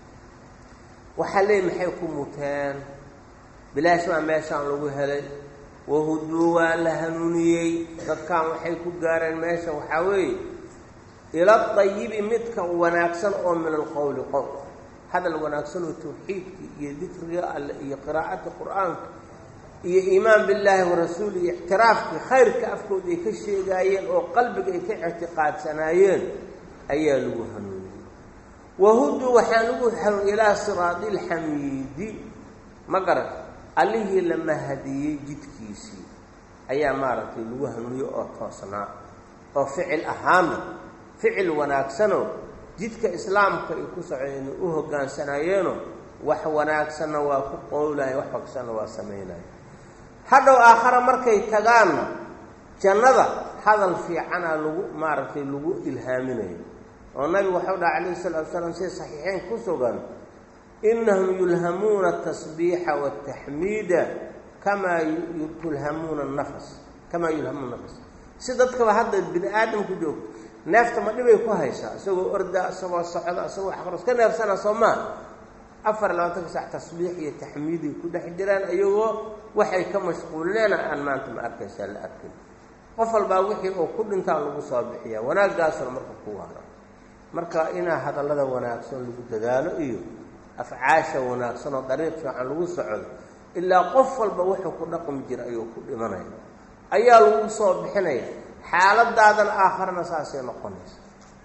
waxaa leey maxay ku muteen bilaash baa meeshaan lagu helay wahuduu waa la hanuuniyey dadkan waxay ku gaareen meesha waxaa weeye ila dayibi midka wanaagsan oo min alqowli qowl hadal wanaagsan oo tawxiidka iyo dikriga alle iyo qiraa'ada qur-aanka iyo iimaan billaahi wa rasuuli iyo ixtiraafkii khayrka afkooda ay ka sheegaayeen oo qalbiga ay ka ictiqaadsanaayeen ayaa lagu hanuuniyey wahuduu waxaa lagu hanuun ilaa siraadi alxamiidi ma garan allihii la mahadiyey jidkiisii ayaa maaragtay lagu hanuuniye oo toosnaa oo ficil ahaana ficil wanaagsanoo jidka islaamka ay ku socdeen u hoggaansanaayeenoo wax wanaagsanna waa ku qowlaya wax wanaagsanna waa samaynaya hadhow aakhara markay tagaanna jannada hadal fiicana lagu maaragtay lagu ilhaaminayo oo nabigu waxau dhaha calayhi salaatu wasalaam sida saxiixeyn ku sugan inahum yulhamuuna atasbiixa wataxmiida kamaa tulhamuuna nafas kamaa yulhamuuna nafas si dadkaba hadda bini aadamku joogto neefta ma dhibay ku haysaa isagoo orda isagoo socda isagoo xaqros ka neefsana soo maa afar labaatanka sac tasbiix iyo taxmiiday ku dhex jiraan iyagoo waxay ka mashquulineena aan maanta ma arkaysaa la arkin qof walbaa wixii oo ku dhintaa lagu soo bixiyaa wanaaggaasuna marka ku waara marka inaa hadallada wanaagsan lagu dadaalo iyo afcaasha wanaagsan oo dariiq fiican lagu socdo ilaa qof walba wuxuu ku dhaqmi jira ayuu ku dhimanaya ayaa lagu soo bixinaya xaaladaadan aakharna saasay noqonaysa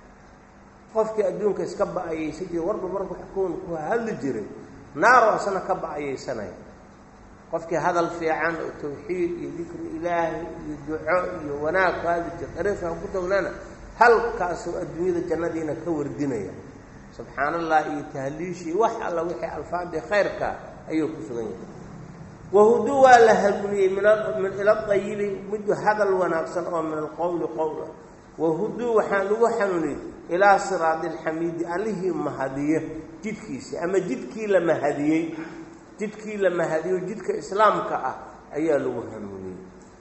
qofkii adduunka iska ba-ayaysa jira warba marku xukuun ku hadli jiray naaro asna ka ba-ayaysanaya qofkii hadal fiican oo tawxiid iyo dikri ilaahi iyo duco iyo wanaag ku hadli jira dariiqan ku tagnana halkaasoo adduunyada jannadiina ka wardinaya subxaan allah iyo tahliishii wax alla wixii alfaadii khayrka ayuu ku sugan yahay wahuduu waa la hanuuniyey min ila dayibi mid hadal wanaagsan oo min alqowli qowla wahuduu waxaa lagu xanuuniyey ilaa siraadi alxamiidi allihii mahadiye jidkiisii ama jidkii la mahadiyey jidkii la mahadiyo jidka islaamka ah ayaa lagu hanuuniyey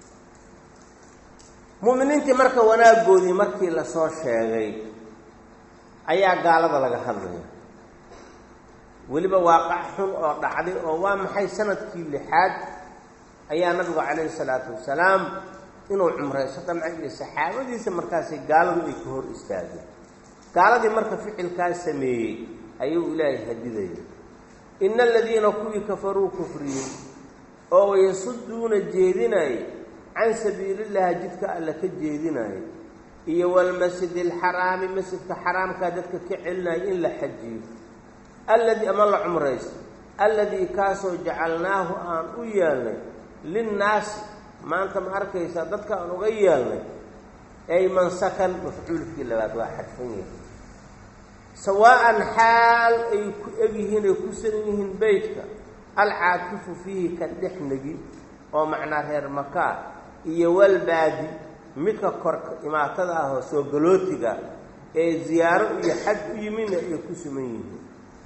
mu'miniintii marka wanaagoodii markii lasoo sheegay ayaa gaalada laga hadlaya weliba waaqac xun oo dhacday oo waa maxay sanadkii lixaad ayaa nabigu calayhi salaatu wasalaam inuu cumrayso damca iyo saxaabadiisa markaasay gaaladu ay ka hor istaageen gaaladii marka ficilkaas sameeyey ayuu ilaahay hadidayay ina aladiina kuwii kafaruu kufriyey oo wayasuduuna jeedinayay can sabiilillahi jidka alla ka jeedinayay iyo walmasjid alxaraami masjidka xaraamkaa dadka ka celinaya in la xajiyo alladii ama la cumrayso alladii kaasoo jacalnaahu aan u yeelnay linnaasi maanta ma arkaysaa dadka aan uga yeelnay ay mansakan mafcuulkii labaad waa xadfan yahay sawaa'an xaal ay ku egyihiin ay ku saran yihiin beytka alcaakifu fiihi ka dhexnegi oo macnaa reer makaa iyo walbaadi midka korka imaatada ah oo soo galootiga ee ziyaaro iyo xaj u yimidna ay ku suman yihiin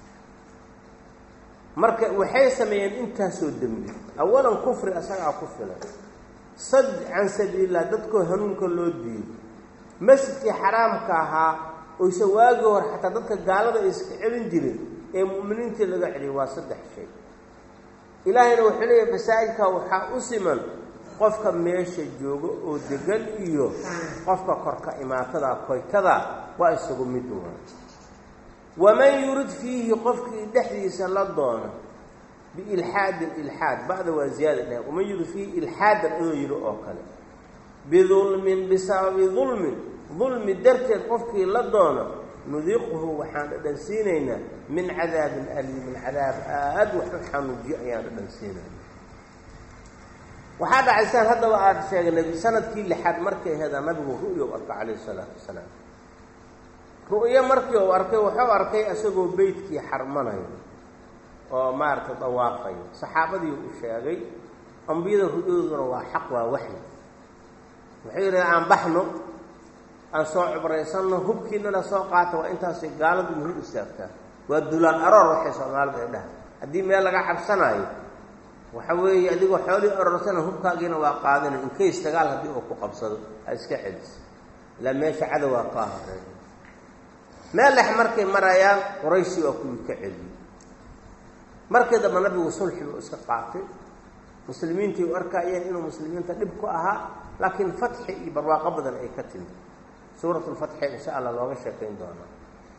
marka waxay sameeyeen intaasoo dembi awalan kufri asagaa ku filan sad can sabiilillah dadkoo hanuunka loo diiday masjidkii xaraamka ahaa oyse waagii hor xataa dadka gaalada ay iska celin jirin ee mu'miniintii laga celiyay waa saddex shay ilaahayna wuxuu leeyahay masaajidka waxaa u siman qofka meesha jooga oo degan iyo qofka korka imaatada koytada waa isagu mid weyn waman yurid fiihi qofkii dhexdiisa la doono biilxaadin ilxaad bacda waa ziyaada dheh waman yurid fiihi ilxaadan inuu yidhi oo kale bidulmin bisababi dulmin dulmi darteed qofkii la doono nudiiquhu waxaan dhadhansiinaynaa min cadaabin aliimin cadaab aad wax u xanuujiyo ayaan dhadhansiinaynaa. waxaa dhacaysaan haddaba aada sheegnay sanadkii lixaad markay aheeda nabigu ru'yo u arkay calayhi salaatu wasalaam. ru'yo markii uu arkay wuxuu arkay isagoo beydkii xarmanayo oo maaragtay dawaaqayo. saxaabadii u sheegay, ambiyada ru'yadooduna waa xaq, waa waxyi. waxay yidhahdeen aan baxno, aan soo cibraysanno, hubkiinana soo qaata, waa intaasay gaaladu muhiim istaagtaa. waa dulaan aroor waxay soomaalida ay dhahay. haddii meel laga cabsanaayo waxa weeye adigoo xoolihii ororsana hubkaagiina waa qaadina inkays dagaal haddii uu ku qabsado ha iska celiso, ilaa meesha cadowaa kaa horeeya. meel lex markay marayaan qurayshi waa kuwii ka celiyey. markii dambe nabigu sulxi buu iska qaatay. muslimiintii u arkayeen inuu muslimiinta dhib ku ahaa, laakiin fatxi iyo barwaaqo badan ay ka timid. suuratulfatxi insha allah looga sheekayn doonaa.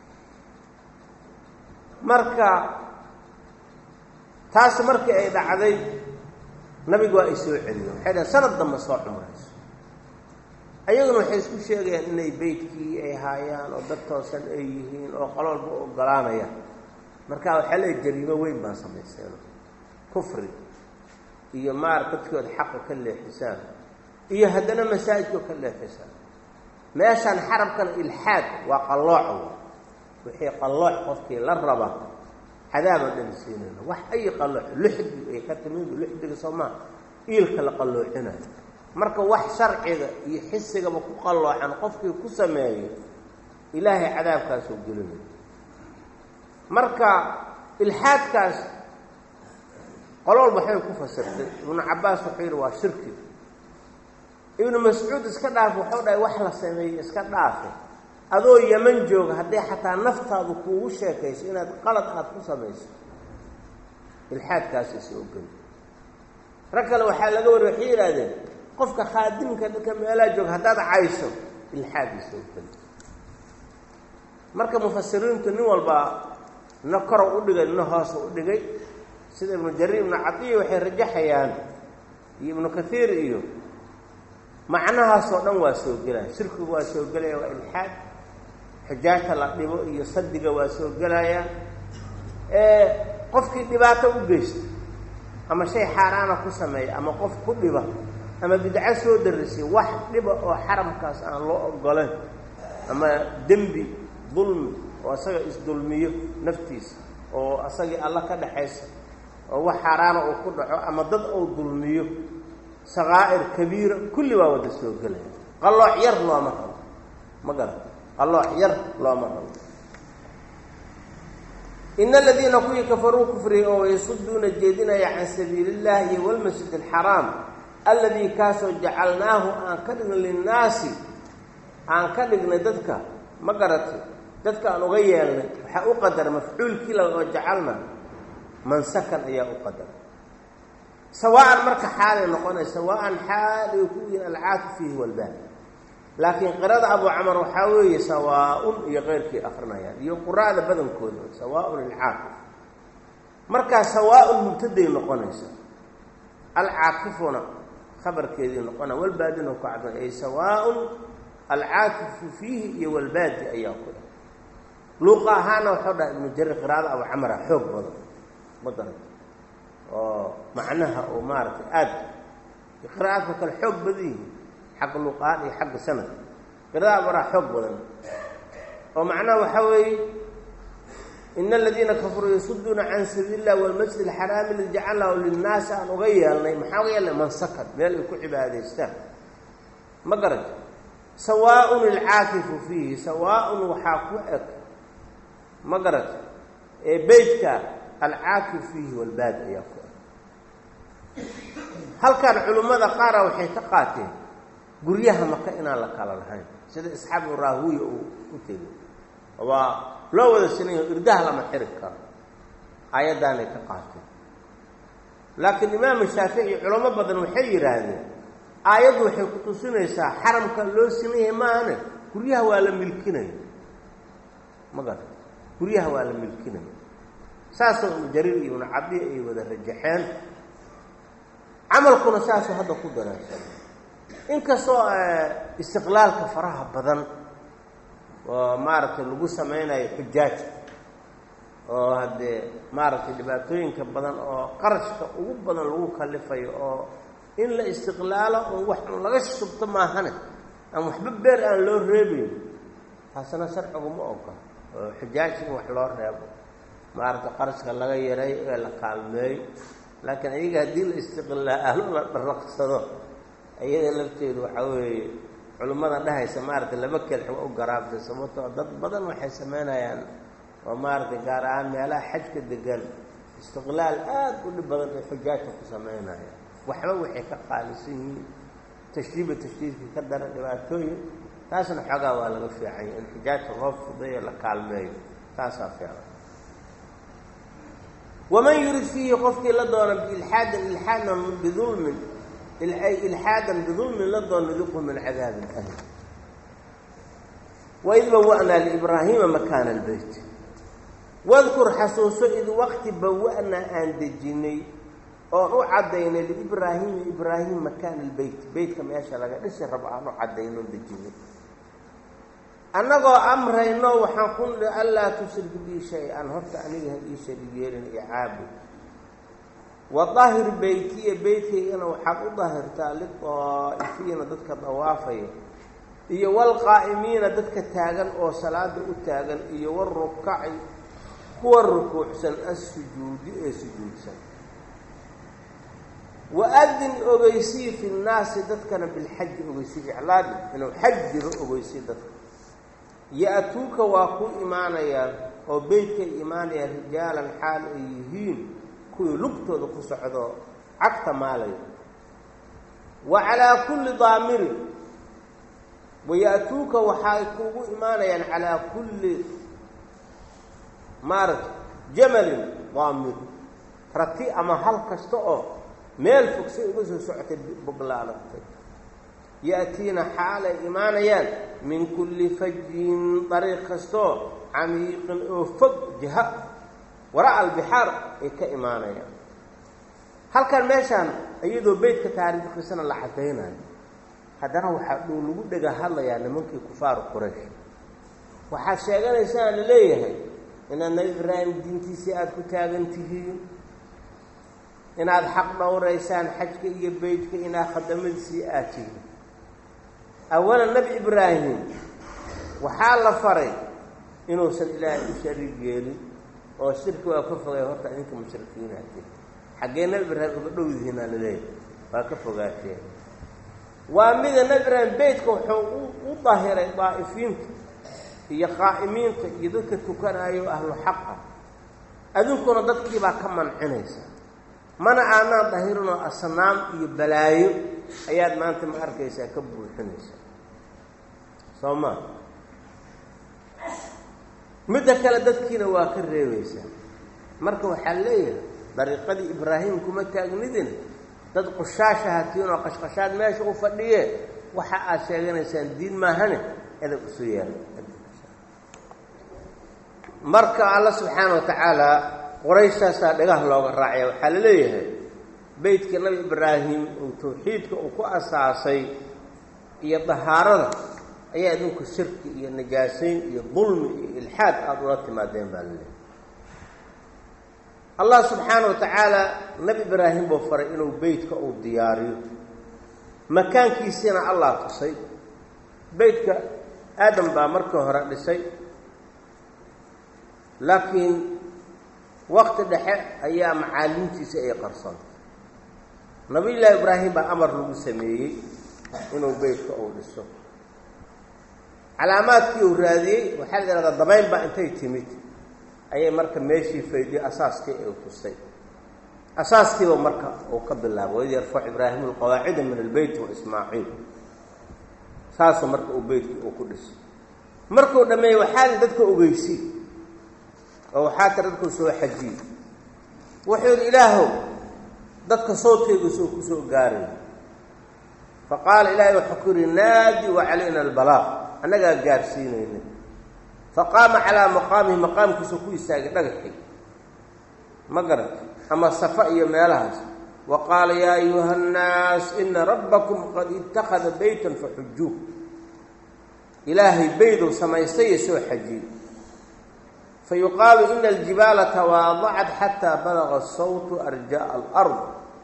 marka taas markii ay dhacday nabigu waa ay soo celiyo. waxay dhahen sanad dambe soo cumrayso. ayaguna waxay isku sheegayaan inay beydkii ay haayaan oo dad toosan ay yihiin oo qolo walba u ogolaanayaan. marka waxaa leeya jariimo weyn baan samayseen, kufri iyo maar dadkooda xaqa ka leexisaan iyo haddana masaajidkoo ka leexisaan. meeshaan xarabkana ilxaad waa qallooca. wixii qallooc qofkii la raba cadaabaan dhansiinayna. wax ay qallooc luxdi ay ka timid, luxdiga soomaa iilka la qalloocinayo. marka wax sharciga iyo xisigaba ku qalloocan qofkii ku sameeyo ilaahay cadaabkaasuu gelinayo. marka ilxaadkaas qolo walba waxay ku fasirtay. ibnu cabbaas wuxuu yidhi waa shirki. ibnu mascuud iska dhaaf wuxuu dhahay wax la sameeyey iska dhaafe adoo yaman jooga hadday xataa naftaadu kuugu sheekayso inaad qalad aad ku samayso ilxaadkaasi soo geli. rag kale waxaa laga wari waxay yidhaahdeen qofka khaadimka dadka meelaha jooga haddaad cayso ilxaadii soo geli. marka mufasiriintu nin walba na korow u dhigay nina hoosa u dhigay. sida ibnu jariir ibnu cadiya waxay rajaxayaan iyo ibnu kathiir iyo macnahaasoo dhan waa soo gelaya. shirkigu waa soo gelaya, waa ilxaad. xujaajta la dhibo iyo sadiga waa soo gelaya. qofkii dhibaato u geysta ama shay xaaraana ku sameeya ama qof ku dhiba ama bidco soo darisay wax dhiba oo xaramkaas aan loo ogolayn ama dembi dulmi oo asaga isdulmiyo naftiisa oo asagii alla ka dhaxaysa oo wax xaaraana uu ku dhaco ama dad uu dulmiyo sagaa'ir kabiira kulli waa wada soo gelaya. qallooc yar looma rabo, ma garan qallooc yar looma rabo. ina aladiina kuwii kafaruu kufriyey oo yasuduuna jeedinaya can sabiili illahi iyo walmasjid alxaraam alladii kaasoo jacalnaahu aan ka dhignay linnaasi aan ka dhignay dadka, ma garatay dadka aan uga yeelnay. waxaa u qadara mafcuulkii la oo jacalna mansakan ayaa u qadara. sawaa'an marka xaalay noqonaysa sawaa'an xaal ay ku yihiin alcaakif fiihi walbaad. laakiin qirada abu camar waxaa weeye sawaa-un iyo keyrkii akrinayaan iyo quraa'da badankooda sawaa-un alcaakif. markaa sawaa-un mubtaday noqonaysa, alcaakifuna khabarkeedii noqona, walbaadina ku caddan ay sawaa-un alcaakifu fiihi iyo walbaadi ayaa ku dha. luuqa ahaana waxuu dhaha ibnu jariir qiraada abu camara xoog badan, ma garata oo macnaha oo maaragtay aad qiraa'adka kale xoog badan yihiin xagga luuqahaan iyo xagga sanad. qiraada abaraa xoog badan oo macnaha waxaa weeye ina aladiina kafaruu yasuduuna can sabiili illah walmasjid alxaraami aladi jacalnahu linnaasi aan uga yeelnay. maxaa uga yeelnay mansakan, meel ay ku cibaadaystaan, ma garata. sawaaءun alcaakifu fiihi, sawaaءun waxaa ku eg, ma garata ee beytka alcaakif fiihi walbaad ayaa ku eg. halkan culimmada qaara waxay ka qaateen guryaha maka inaan la kala lahayn, sida isxaabu raahuya uu u tegay. waa loo wada sinayo irdaha lama xiri karo, aayaddaanay ka qaateen. laakiin imaamu shaafici culamo badan waxay yidhaahdeen aayaddu waxay ku tusinaysaa xaramka loo simayahay maahane guryaha waa la milkinaya, ma garata guryaha waa la milkinaya. saasoo ibnu jariir iyo ibnu cadiya ay wada rajaxeen. camalkuna saasoo hadda ku daraashan. inkastoo istiqlaalka faraha badan oo maaragtay lagu samaynayo xujaaj oo haddee maaragtay dhibaatooyinka badan oo qarashka ugu badan lagu kalifayo oo in la istiqlaalo oo wax laga shubto maahane aan waxba beer aan loo reebayn taasna sharcigu ma oga oo xujaaj in wax loo reebo maaragtay qarashka laga yaray ee la kaalmeeyo laakiin iyaga haddii la istiqlaalo la dharaqsado iyada lafteedu waxaa weeye culimmada dhahaysa maaragtay laba kelix waa u garaabtay sababtoo dad badan waxay samaynayaan oo maaragtay gaar ahaan meelaha xajka degan istiqlaal aad u dhib badan ay xujaajka ku samaynayaan waxba waxay ka qaalisan yihiin tashriiba tashriirkii ka dara dhibaatooyin taasna xoogaa waa laga fiicanya in xujaajka loo fudayo la kaalmeeyo taasaa fiican waman yurid fiihi qofkii la doona biilxaadin ilxaadna bidulmin ay ilxaadan bidulmin la doon nudiqhu min cadaabin alim waid bawa'naa liibraahiima makaana albeyt wadkur xasuuso id waqti bawa'naa aan dejinay oon u caddaynay liibraahiima ibraahim makaana albeyt beytka meesha laga dhisi rabo aan u caddayno dejinay annagoo amrayno waxaan ku nidhi anlaa tushrik bii shay-an horta aniga ha ii shariig yeelin iyo caabud wadahir beytiya beytkaygana waxaad u dahirtaa lidaa'ifiina dadka dawaafaya iyo walqaa'imiina dadka taagan oo salaada u taagan iyo warukaci kuwa rukuucsan assujuudi ee sujuudsan wa-adin ogeysii fi nnaasi dadkana bilxaji ogeysii iclaadi inuu xaj jiro ogeysii dadka ya-tuuka waa ku imaanayaan oo beytkay imaanayaan rijaalan xaal ay yihiin kuwii lugtooda ku socdo cagta maalaya wa calaa kulli daamirin waya-tuuka waxay kuugu imaanayaan calaa kulli maaragta jamalin daamir rati ama hal kasta oo meel fog say uga soo socotay boglaalantay ya-tiina xaalay imaanayaan min kulli fajin dariiq kastoo camiiqin oo fog jiha waraa albixaar ay ka imaanayaan halkan meeshaan iyadoo beytka taariikhkiisana la cadaynayo haddana waxaa dhuu lagu dhega hadlayaa nimankii kufaaru quraysh waxaad sheeganaysaan la leeyahay inaad nabi ibraahim diintiisii aada ku taagan tihiin inaad xaq dhowraysaan xajka iyo beytka inaad khadamadiisii aad tihiin awalan nabi ibraahim waxaa la faray inuusan ilaahay u shariig yeelin oo shirki waa ka fogay horta idinka mushrikiinaati xaggee nabi ibraahim uga dhow yihiinaa la leeyahay waa ka fogaateen waa mida nabi ibraahim beytka wuxuu u dahiray daa'ifiinta iyo qaa'imiinta iyo dadka tukanayo ahlu xaqa adinkuna dadkiibaa ka mancinaysa mana aanaan dahirinoo asnaam iyo balaayo ayaad maanta ma arkaysaa ka buuxinaysa soo maa midda kale dadkiina waa ka reebaysaa marka waxaa leeyahay dariiqadii ibraahim kuma taagnidin dad qushaasha hatiinoo qashqashaad meesha u fadhiye waxa aad sheeganaysaan diin maahane edab isu yeelay marka alla subxaana wa tacaala qorayshaasaa dhagaha looga raacaya waxaa la leeyahay beytka nabi ibraahim uu tawxiidka uu ku asaasay iyo dahaarada ayaa idinku shirki iyo najaasayn iyo dulmi iyo ilxaad aada ula timaadeen baa la leeyahay allah subxaana wa tacaala nabi ibraahim buu faray inuu beytka uu diyaariyo makaankiisiina allah tusay beytka aadam baa markii hore dhisay laakiin waqti dhexe ayaa macaalimtiisa ay qarsantay nabiyullaahi ibraahim baa amar lagu sameeyey inuu beytka uu dhiso calaamaadkii uu raadiyey waxaa la yidhahdaa dabayn baa intay timid ayay marka meeshii faydiyo asaaskii ay tustay asaaskiiba marka uu ka bilaabo waid yarfac ibraahimu alqawaacida min albeyt wa ismaaciil saasuu marka uu beytkii uu ku dhisay markuu dhammeeyey waxaali dadka ogeysi oo waxaa tir dadku soo xajiyey wuxuu yidhi ilaahow dadka sawdkaygu soo ku soo gaaray fa qaala ilaahay wuxuu ku yidhi naadi wa calayna albalaaq annagaa gaarsiinayna faqaama calaa maqaamihi maqaamkiisa ku istaagay dhagaxii ma garata ama safa iyo meelahaas wa qaala yaa ayuha annaas ina rabbakum qad ittakhada beytan faxujuuh ilaahay baydu samaystay soo xajiyey fayuqaalu ina aljibaala tawaadacat xataa balaga asawtu arjaa'a alard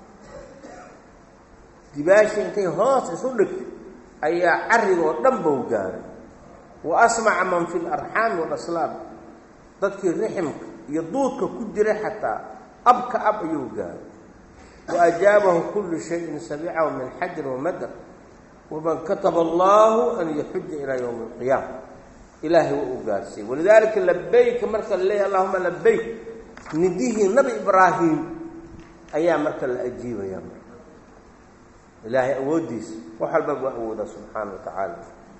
jibaashii intay hoos isu dhigtay ayaa carrigoo dhan bau gaaray wa asmaca man fi larxaami walaslaab dadkii riximka iyo duudka ku jiray xataa abka ab ayuu gaaray wa ajaabahu kullu shayin sabicahu min xajrin wamadar waman kataba allahu an yaxuja ilaa yowmi alqiyaama ilaahay waa u gaarsiiyey walidaalika labayka marka la leeyahay allahuma labayk nidihii nabi ibraahim ayaa marka la ajiibaya marka ilaahay awooddiisa wax walba waa awoodaa subxaana wa tacaala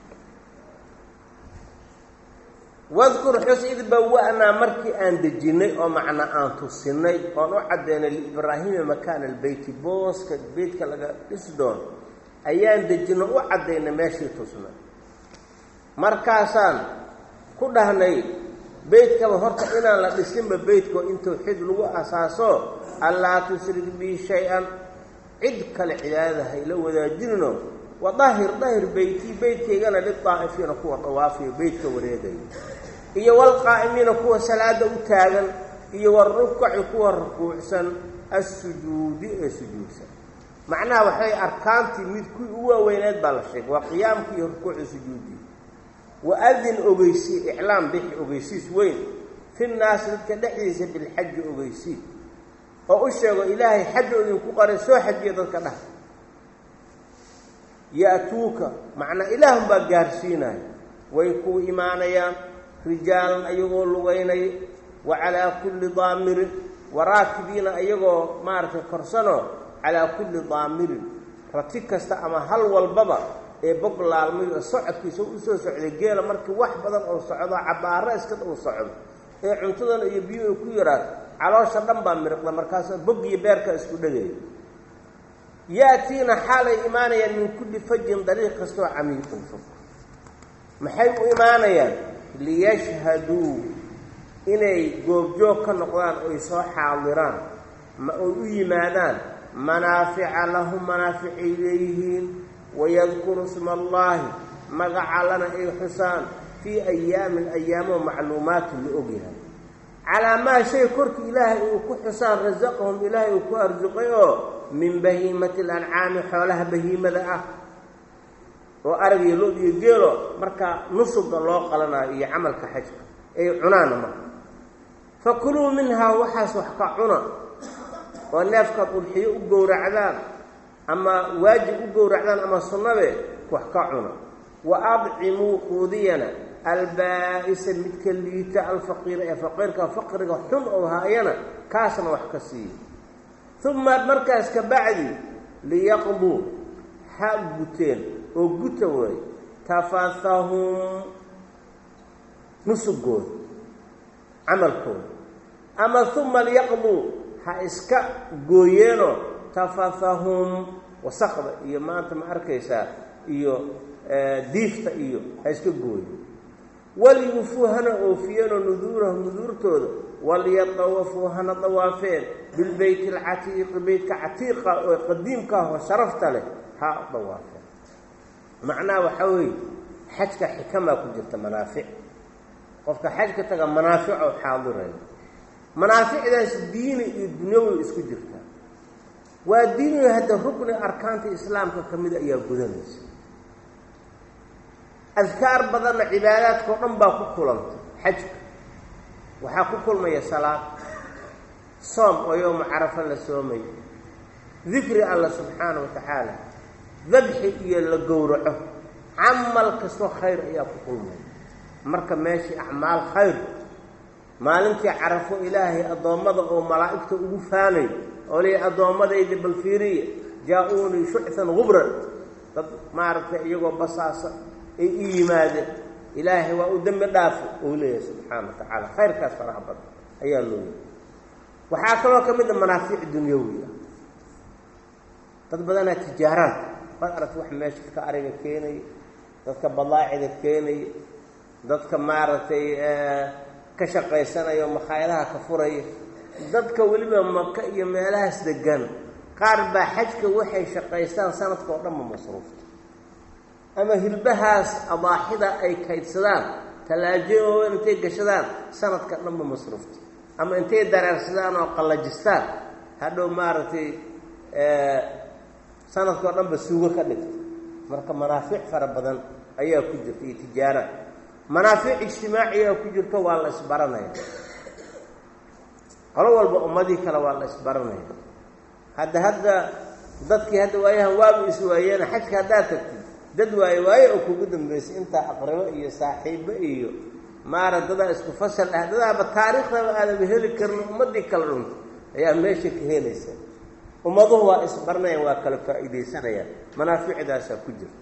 wadkur xus id bawa'naa markii aan dejinnay oo macnaa aan tusinay oon u caddeynay liibraahiima makaana albeyti booska beytka laga dhisi doono ayaan dejinno u caddaynay meeshii tusnay markaasaan ku dhahnay beytkaba horta inaan la dhisinba beytkoo in tawxiid lagu asaaso allaa tushrik bii shay-an cid kale cibaadada hayla wadaajinno wadahir dahir beytii beytkaygana lidaa'ifiina kuwa dawaafiyo beytka wareegaya iyo walqaa'imiina kuwa salaada u taagan iyo warukaci kuwa rukuucsan assujuudi ee sujuudsan macnaha waxay arkaantii mid kuwii u waaweyneed baa la sheegay waa qiyaamkii iyo rukuuci sujuudii wa-adin ogeysi iclaam bixi ogeysiis weyn fi nnaasi dadka dhexdiisa bilxaji ogeysi oo u sheego ilaahay xaja idinku qaray soo xajiya dadka dhah ya-tuuka macnaa ilaahun baa gaarsiinaya way kuu imaanayaan rijaalan ayagoo lugaynaya wa calaa kulli daamirin waraakibiina ayagoo maaragtay korsanoo calaa kulli daamirin rati kasta ama hal walbaba ee bog laalmay oo socodkiisa u soo socday geela markii wax badan oo socdo cabaaro iska uu socdo ee cuntadan iyo biyo ku yaraato caloosha dhan baa miriqda markaas bog iyo beerka isku dhagay yaatiina xaalay imaanayaan min kulli fajin dariiq kastoo camiiqin fog maxay u imaanayaan liyashhaduu inay goobjoog ka noqdaan oy soo xaadiraan ma oy u yimaadaan manaafica lahum manaaficay leeyihiin wayadkuru sma allaahi magaca lana ay xusaan fii ayaamin ayaamo macluumaatin la ogyahay calaa maa shay korkii ilaahay uu ku xusaan rasaqahum ilaahay uu ku arsuqay oo min bahiimati alancaami xoolaha bahiimada ah oo arag iyo lo iyo geelo markaa nusuga loo qalanayo iyo camalka xajka ay cunaana marka fakuluu minhaa waxaas wax ka cuna oo neefkaad udxiyo u gowracdaan ama waajib u gowracdaan ama sunnabe wax ka cuna wa adcimuu quudiyana albaa'isa midka liita alfaqiira ee faqiirka faqriga xun oo haayana kaasna wax ka siiya uma markaas ka bacdi liyaqduu ha guteen oo guta way tafathahum nusugooda camalkooda ama uma liyaqduu ha iska gooyeeno tafathahum wasaqda iyo maanta ma arkaysaa iyo diifta iyo ha iska gooye walyufuu hana oofiyeenoo nuduurahum nuduurtooda walyadawafuu hana dawaafeen bilbeyti alcatiiqi beytka catiiqa oo qadiimkaahoo sharafta leh ha dawaafeen macnaha waxaa weeye xajka xikamaa ku jirta manaafic qofka xajka taga manaaficoo xaadiraya manaaficdaas diini iyo dunyawi isku jirta waa diiniyo hadda rukni arkaanta islaamka ka mida ayaa gudanaysa adkaar badanna cibaadaadkao dhan baa ku kulantay xajka waxaa ku kulmaya salaad soom oo yowma carafa la soomayo dikri alla subxaana wa tacaala dabxi iyo la gowraco camal kastoo khayr ayaa ku kulmaya marka meeshii acmaal khayr maalintii carafo ilaahay addoommada oo malaa'igta ugu faanay oo leeyahy addoommadayda balfiiriya jaa-uunii shuchan gubran dad maaragtay iyagoo basaasa ay u yimaadeen ilaahay waa u dembi dhaafo uu leeyahay subxaana wa tacaala khayrkaas faraha badan ayaa loo yahay waxaa kaloo ka mid a manaafiic dunyawi ah dad badanaa tijaaraad waad aragta wax meesha dadka ariga keenaya dadka badaacida keenaya dadka maaragtay ka shaqaysanaya makhaayadaha ka furaya dadka weliba maka iyo meelahaas degan qaar baa xajka waxay shaqaystaan sanadka oo dhanba masruufta ama hilbahaas adaaxida ay kaydsadaan talaajo intay gashadaan sanadka dhanba masruufta ama intay daraarsadaan oo qallajistaan hadhow maaragtay sanadka dhanba suugo ka dhigta marka manaafic fara badan ayaa ku jirta iyo tijaara manaafic ijtimaaciya ku jirto waa la isbaranaya qolo walba ummadii kale waa la isbaranaya hadda hadda dadkii hadda waayahan waabu iswaayeen xajka haddaad tagtid dad waaye waaye oo kugu dambaysay intaa aqrabo iyo saaxiibo iyo maaradadaa isku fasal ah dadaaba taariikhdaba aadaba heli karin ummadii kala dhunta ayaa meesha ka helaysa ummaduhu waa isbaranayaan waa kala faa'iidaysanayaan manaaficdaasaa ku jirta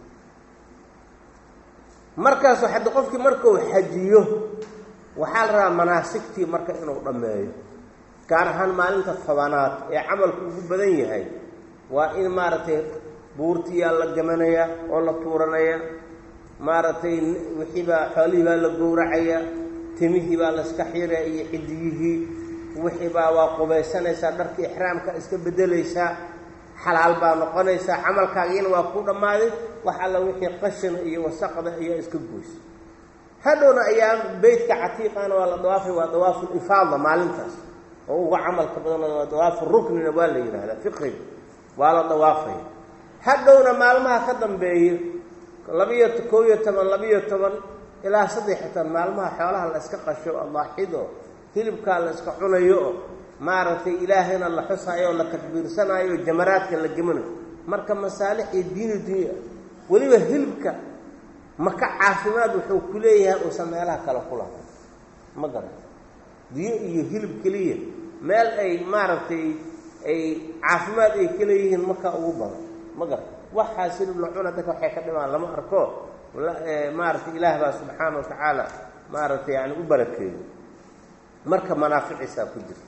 markaasoo hadda qofkii markuu xajiyo waxaa la rabaa manaasigtii marka inuu dhammeeyo gaar ahaan maalinta tobanaad ee camalku ugu badan yahay waa in maaragtay buurtiyaa la gamanaya oo la tuuranaya maaragtay wixii baa xoolihii baa la gowracaya timihii baa la iska xiraya iyo cidiyihii wixii baa waa qubaysanaysaa dharkii ixraamka iska beddelaysaa xalaal baa noqonaysaa camalkaagiina waa ku dhammaaday wax alla wixii qashina iyo wasaqda ayaa iska goysa hadhowna ayaa beytka catiiqana waa la dawaafay waa dawaafu lifaada maalintaas oo uga camalka badan waa dawaafu ruknina waa la yidhaahdaa fiqiga waa la dawaafaya hadhowna maalmaha ka dambeeya labiyo koob iyo toban labiyo toban ilaa saddex iyo toban maalmaha xoolaha la iska qasho adaaxido hilibkaa la iska cunayo oo maaragtay ilaahayna la xusaayo oo la takbiirsanayo jamaraadka la gemanayo marka masaalix iyo diini dunya weliba hilibka maka caafimaad wuxuu ku leeyahay uusan meelaha kale ku lahayn ma garan diyo iyo hilib keliya meel ay maaragtay ay caafimaad ay ka leeyihiin maka ugu badan ma garan waxaas hilib la cuna dadka waxay ka dhimaan lama arko maaragtay ilaah baa subxaana wa tacaala maaragtay yani u barakeeyo marka manaaficiisaa ku jirta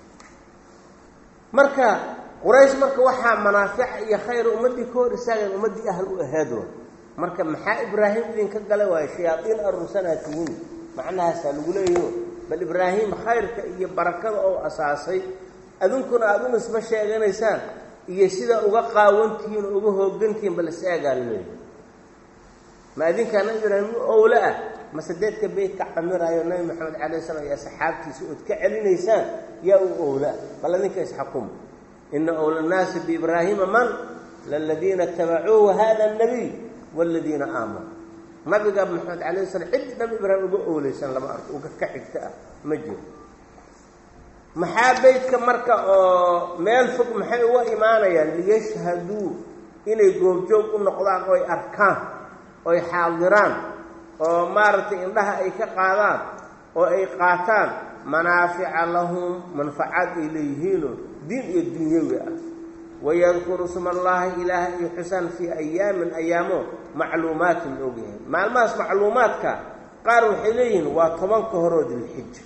marka quraysh marka waxaa manaafic iyo khayr ummaddii ka hor istaageen ummaddii ahl u ahaado marka maxaa ibraahim idinka gala waayo shayaadiin aruursanaa tihiin macnahaasaa lagu leeyaho bal ibraahim khayrka iyo barakada oo asaasay adunkuna aada u nisbo sheeganaysaan iyo sida uga qaawantihiin oo uga hoogantihiin bal is-eegaa laleeyahay ma adinkaa nabi ibraahim u owle ah mase deedka beytka camiraayo nabi maxamed calay slam iyo asxaabtiisa ood ka celinaysaan yaa u owla bal adinka isxakuma ina owla nnaasi biibraahiima man laladiina itabacuuhu hada annabiy waaladiina aamanuu nabiga maxamed calayh slam cid nabi ibraahim uga owleysan lama arko uga ka xigta ah ma jiro maxaa beytka marka oo meel fog maxay uga imaanayaan liyashhaduu inay goobjoog u noqdaan oo ay arkaan oo ay xaadiraan oo maaragtay indhaha ay ka qaadaan oo ay qaataan manaafica lahum manfacaad ay leeyihiinoo diin iyo dunyawi ah wayadkuru sma allaahi ilaaha iyo xusaan fii ayaamin ayaamo macluumaatin la ogyahay maalmahaas macluumaadka qaar waxay leeyihiin waa tobanka horoo dilxija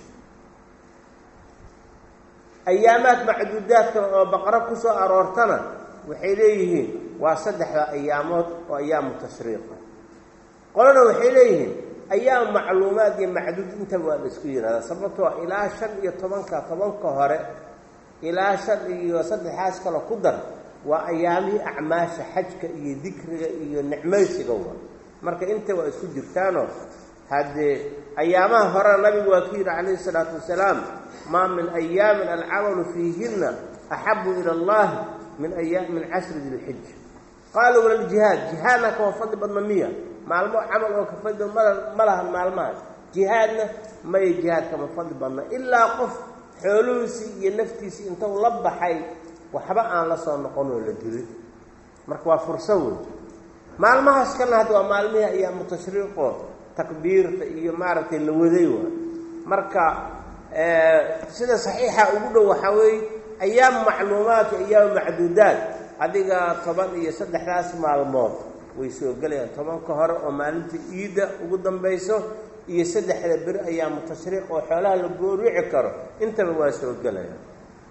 ayaamaad macduudaadkan oo baqaro ku soo aroortana waxay leeyihiin waa saddexda ayaamood oo ayaamu tashriiqa qolana waxay leeyihiin ayaam macluumaad iyo macduud intaba waa la isku yidhahdaa sababtoo ilaa shan iyo tobanka tobanka hore ilaa shan iyo saddexaas kale ku dar waa ayaamihii acmaasha xajka iyo dikriga iyo nicmaysiga wa marka inta waa isku jirtaanoo haddee ayaamaha horena nabigu waa ku yidhi calayhi isalaatu wasalaam maa min ayaamin alcamalu fiihinna axabu ila allahi min aya min cashri dilxija qaala walaljihaad jihaadna kama fadli badna miya maalmo camal oo ka fadli ma lahan maalmaha jihaadna maya jihaad kama fadli badna ilaa qof xooluhiisii iyo naftiisii intuu la baxay waxba aan la soo noqon oo la dilay marka waa furso wey maalmahaas kana hadda waa maalmihii ayaamu tashriiqoo takbiirta iyo maaragtay la waday waa marka sida saxiixa ugu dhow waxaa weeye ayaam macluumaadka ayaam macduudaad adiga toban iyo saddexdaas maalmood way soo gelayaan tobanka hore oo maalinta iidda ugu dambayso iyo saddexda beri ayaamu tashriiq oo xoolaha la goorici karo intaba waa soo gelayaan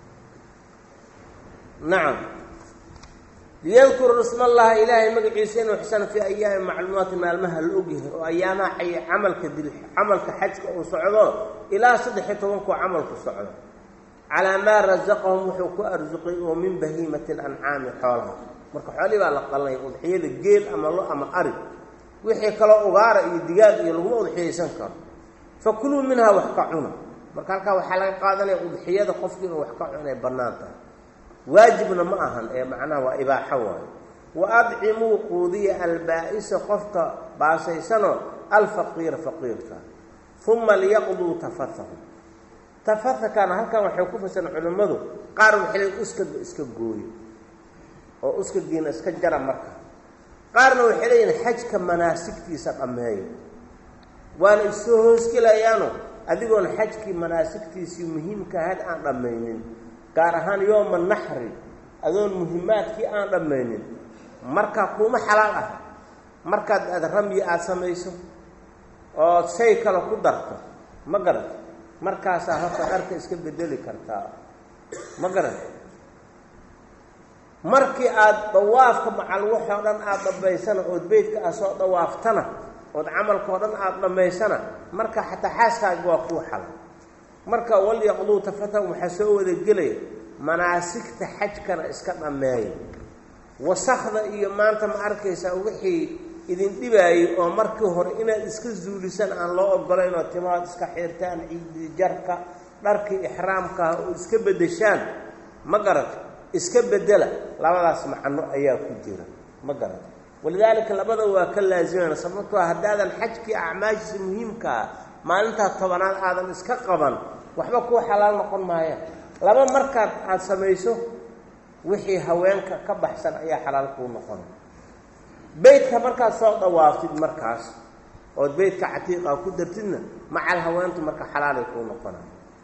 nacam liyadkuru isma allaha ilaahay magaciisa inuu xusana fii ayaami macluumaati maalmaha la ogyahay oo ayaamaha camalka dil camalka xajka uu socdo ilaa saddex iyo tobankuu camalku socdo calaa maa rasaqahum wuxuu ku arsuqay oo min bahiimati alancaami xoolaha marka xoolihii baa la qalanaya udxiyada geel ama lo ama ari wixii kale ugaara iyo digaag iyo lagu udxiyeysan karo fakuluu minha wax ka cuna marka halka waxa laga qaadanaya udxiyada qofkii inuu wax ka cunay banaanta waajibna ma ahan ee macnaha waa ibaaha waay wa ad'imuu qudiya al-ba'is qofka baasaysano al-faqir faqirka thumma liyaqdu tafathahu tafathakana halkan waxay ku fasan culimadu qaar waxay iska iska gooyo oo iska diina iska jara marka qaarna waxay leeyihiin xajka manaasigtiisa dhameeyo waana isoo hooskilayaano adigoon xajkii manaasigtiisii muhiimka ahayd aan dhammaynin gaar ahaan yooma naxri adoon muhiimaadkii aan dhammaynin marka kuma xalaal ah markaad aad ramyi aad samayso oo shay kale ku darto ma garad markaasaa horta dharka iska bedeli kartaa ma garad markii aad dawaafka macal waxoo dhan aad dhabaysana ood beydka aad soo dawaaftana ood camalkoo dhan aad dhammaysana marka xataa xaaskaaga waa kuu xalal marka wal yaqduu tafatahum waxaa soo wada gelaya manaasigta xajkana iska dhammeeya wasakhda iyo maanta ma arkaysaa wixii idin dhibaayay oo markii hore inaad iska zuulisan aan loo ogolayn oo timaad iska xirtaan ciidi jarka dharkii ixraamka oo iska bedeshaan ma garad iska bedela labadaas macno ayaa ku jira ma garad walidaalika labada waa ka laazimana sababtoo haddaadan xajkii acmaashiisa muhiimka maalinta tobanaad aadan iska qaban waxba ku xalaal noqon maaya laba markaad aad samayso wixii haweenka ka baxsan ayaa xalaal ku noqon beedka markaad soo dhawaaftid markaas oo beedka catiiqa ku dartidna macal haweentu marka xalaal ay ku noqonaa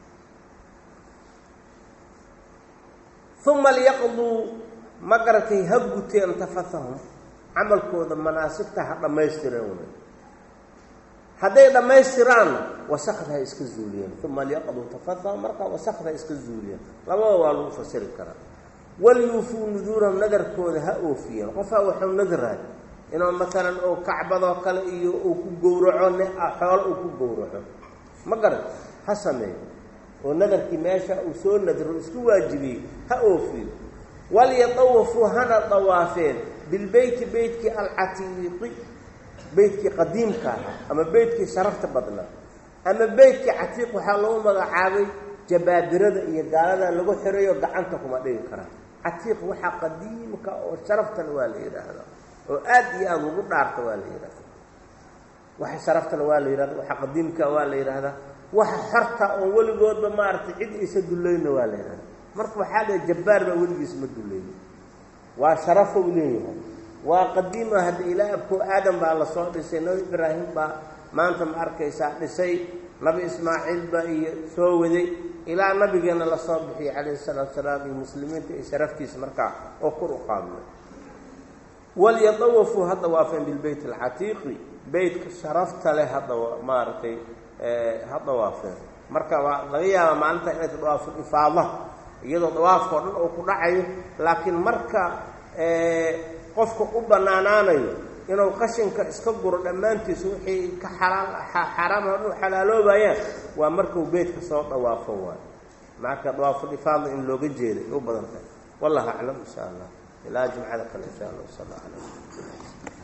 thumma liyaqdu magartay haguteen tafathahum camalkooda manaasigta ha dhammaystireen hadday dhammaystiraan wasakhda iska zuuliyeen thumma liyaqdu tafathahum marka wasakhda iska zuuliyeen labada waa lagu fasiri karaa walyufuu nuduurahum nadarkooda ha oofiyeen qofaa wuxuu nadaraay inuu maalan oo kacbadoo kale iyo uu ku gowraco ne xoolo uu ku gowraco ma garan ha sameeyo oo nadarkii meesha uu soo nadro isku waajibiyey ha oofiyo walyatawafuu hana dawaafeen bilbeyti beytkii alcatiiqi beytkii qadiimka ahaa ama beytkii sharafta badnaa ama beytkii catiiq waxaa lagu magacaabay jabaabirada iyo gaalada lagu xirayo gacanta kuma dhigi karaa catiiq waxaa qadiimka oo sharaftan waa la yidhaahdaa oo aad iyo aad ugu dhaarta waa la yidhaahdaa waxa sharaftana waa la yidhahdaa waxa qadiimka waa la yidhaahdaa waxa xorta oo weligoodba maaragtay cid isa dulayna waa la yidhahdaa marka waxaa la jabbaar baa weligiis ma dulayna waa sharafo u leeyahay waa qadiima hadda ilaa abkoo aadam baa la soo dhisay nabi ibraahim baa maanta ma arkaysaa dhisay nabi ismaaciil baa iyo soo waday ilaa nabigeena la soo bixiyey calayhi salaatu wasalaam iyo muslimiinta iyo sharaftiisa markaa oo kor u qaadnay walyatawafuu ha dawaafeen bilbeyt alcatiiqi beytka sharafta leh hadda maaragtay ha dawaafeen marka waa laga yaabaa maalinta inay dawaaful ifaada iyadoo dawaafka oo dhan oo ku dhacayo laakiin marka qofka u bannaanaanayo inuu qashinka iska guro dhammaantiisa wixii ka xalaal xaraam oo xalaaloobayaan waa markuu beedka soo dawaafo waay marka dawaaful ifaada in looga jeeday u badan tahay wallahu a'lam insha Allah ilaa jumcada kale insha Allah sallallahu alayhi wa sallam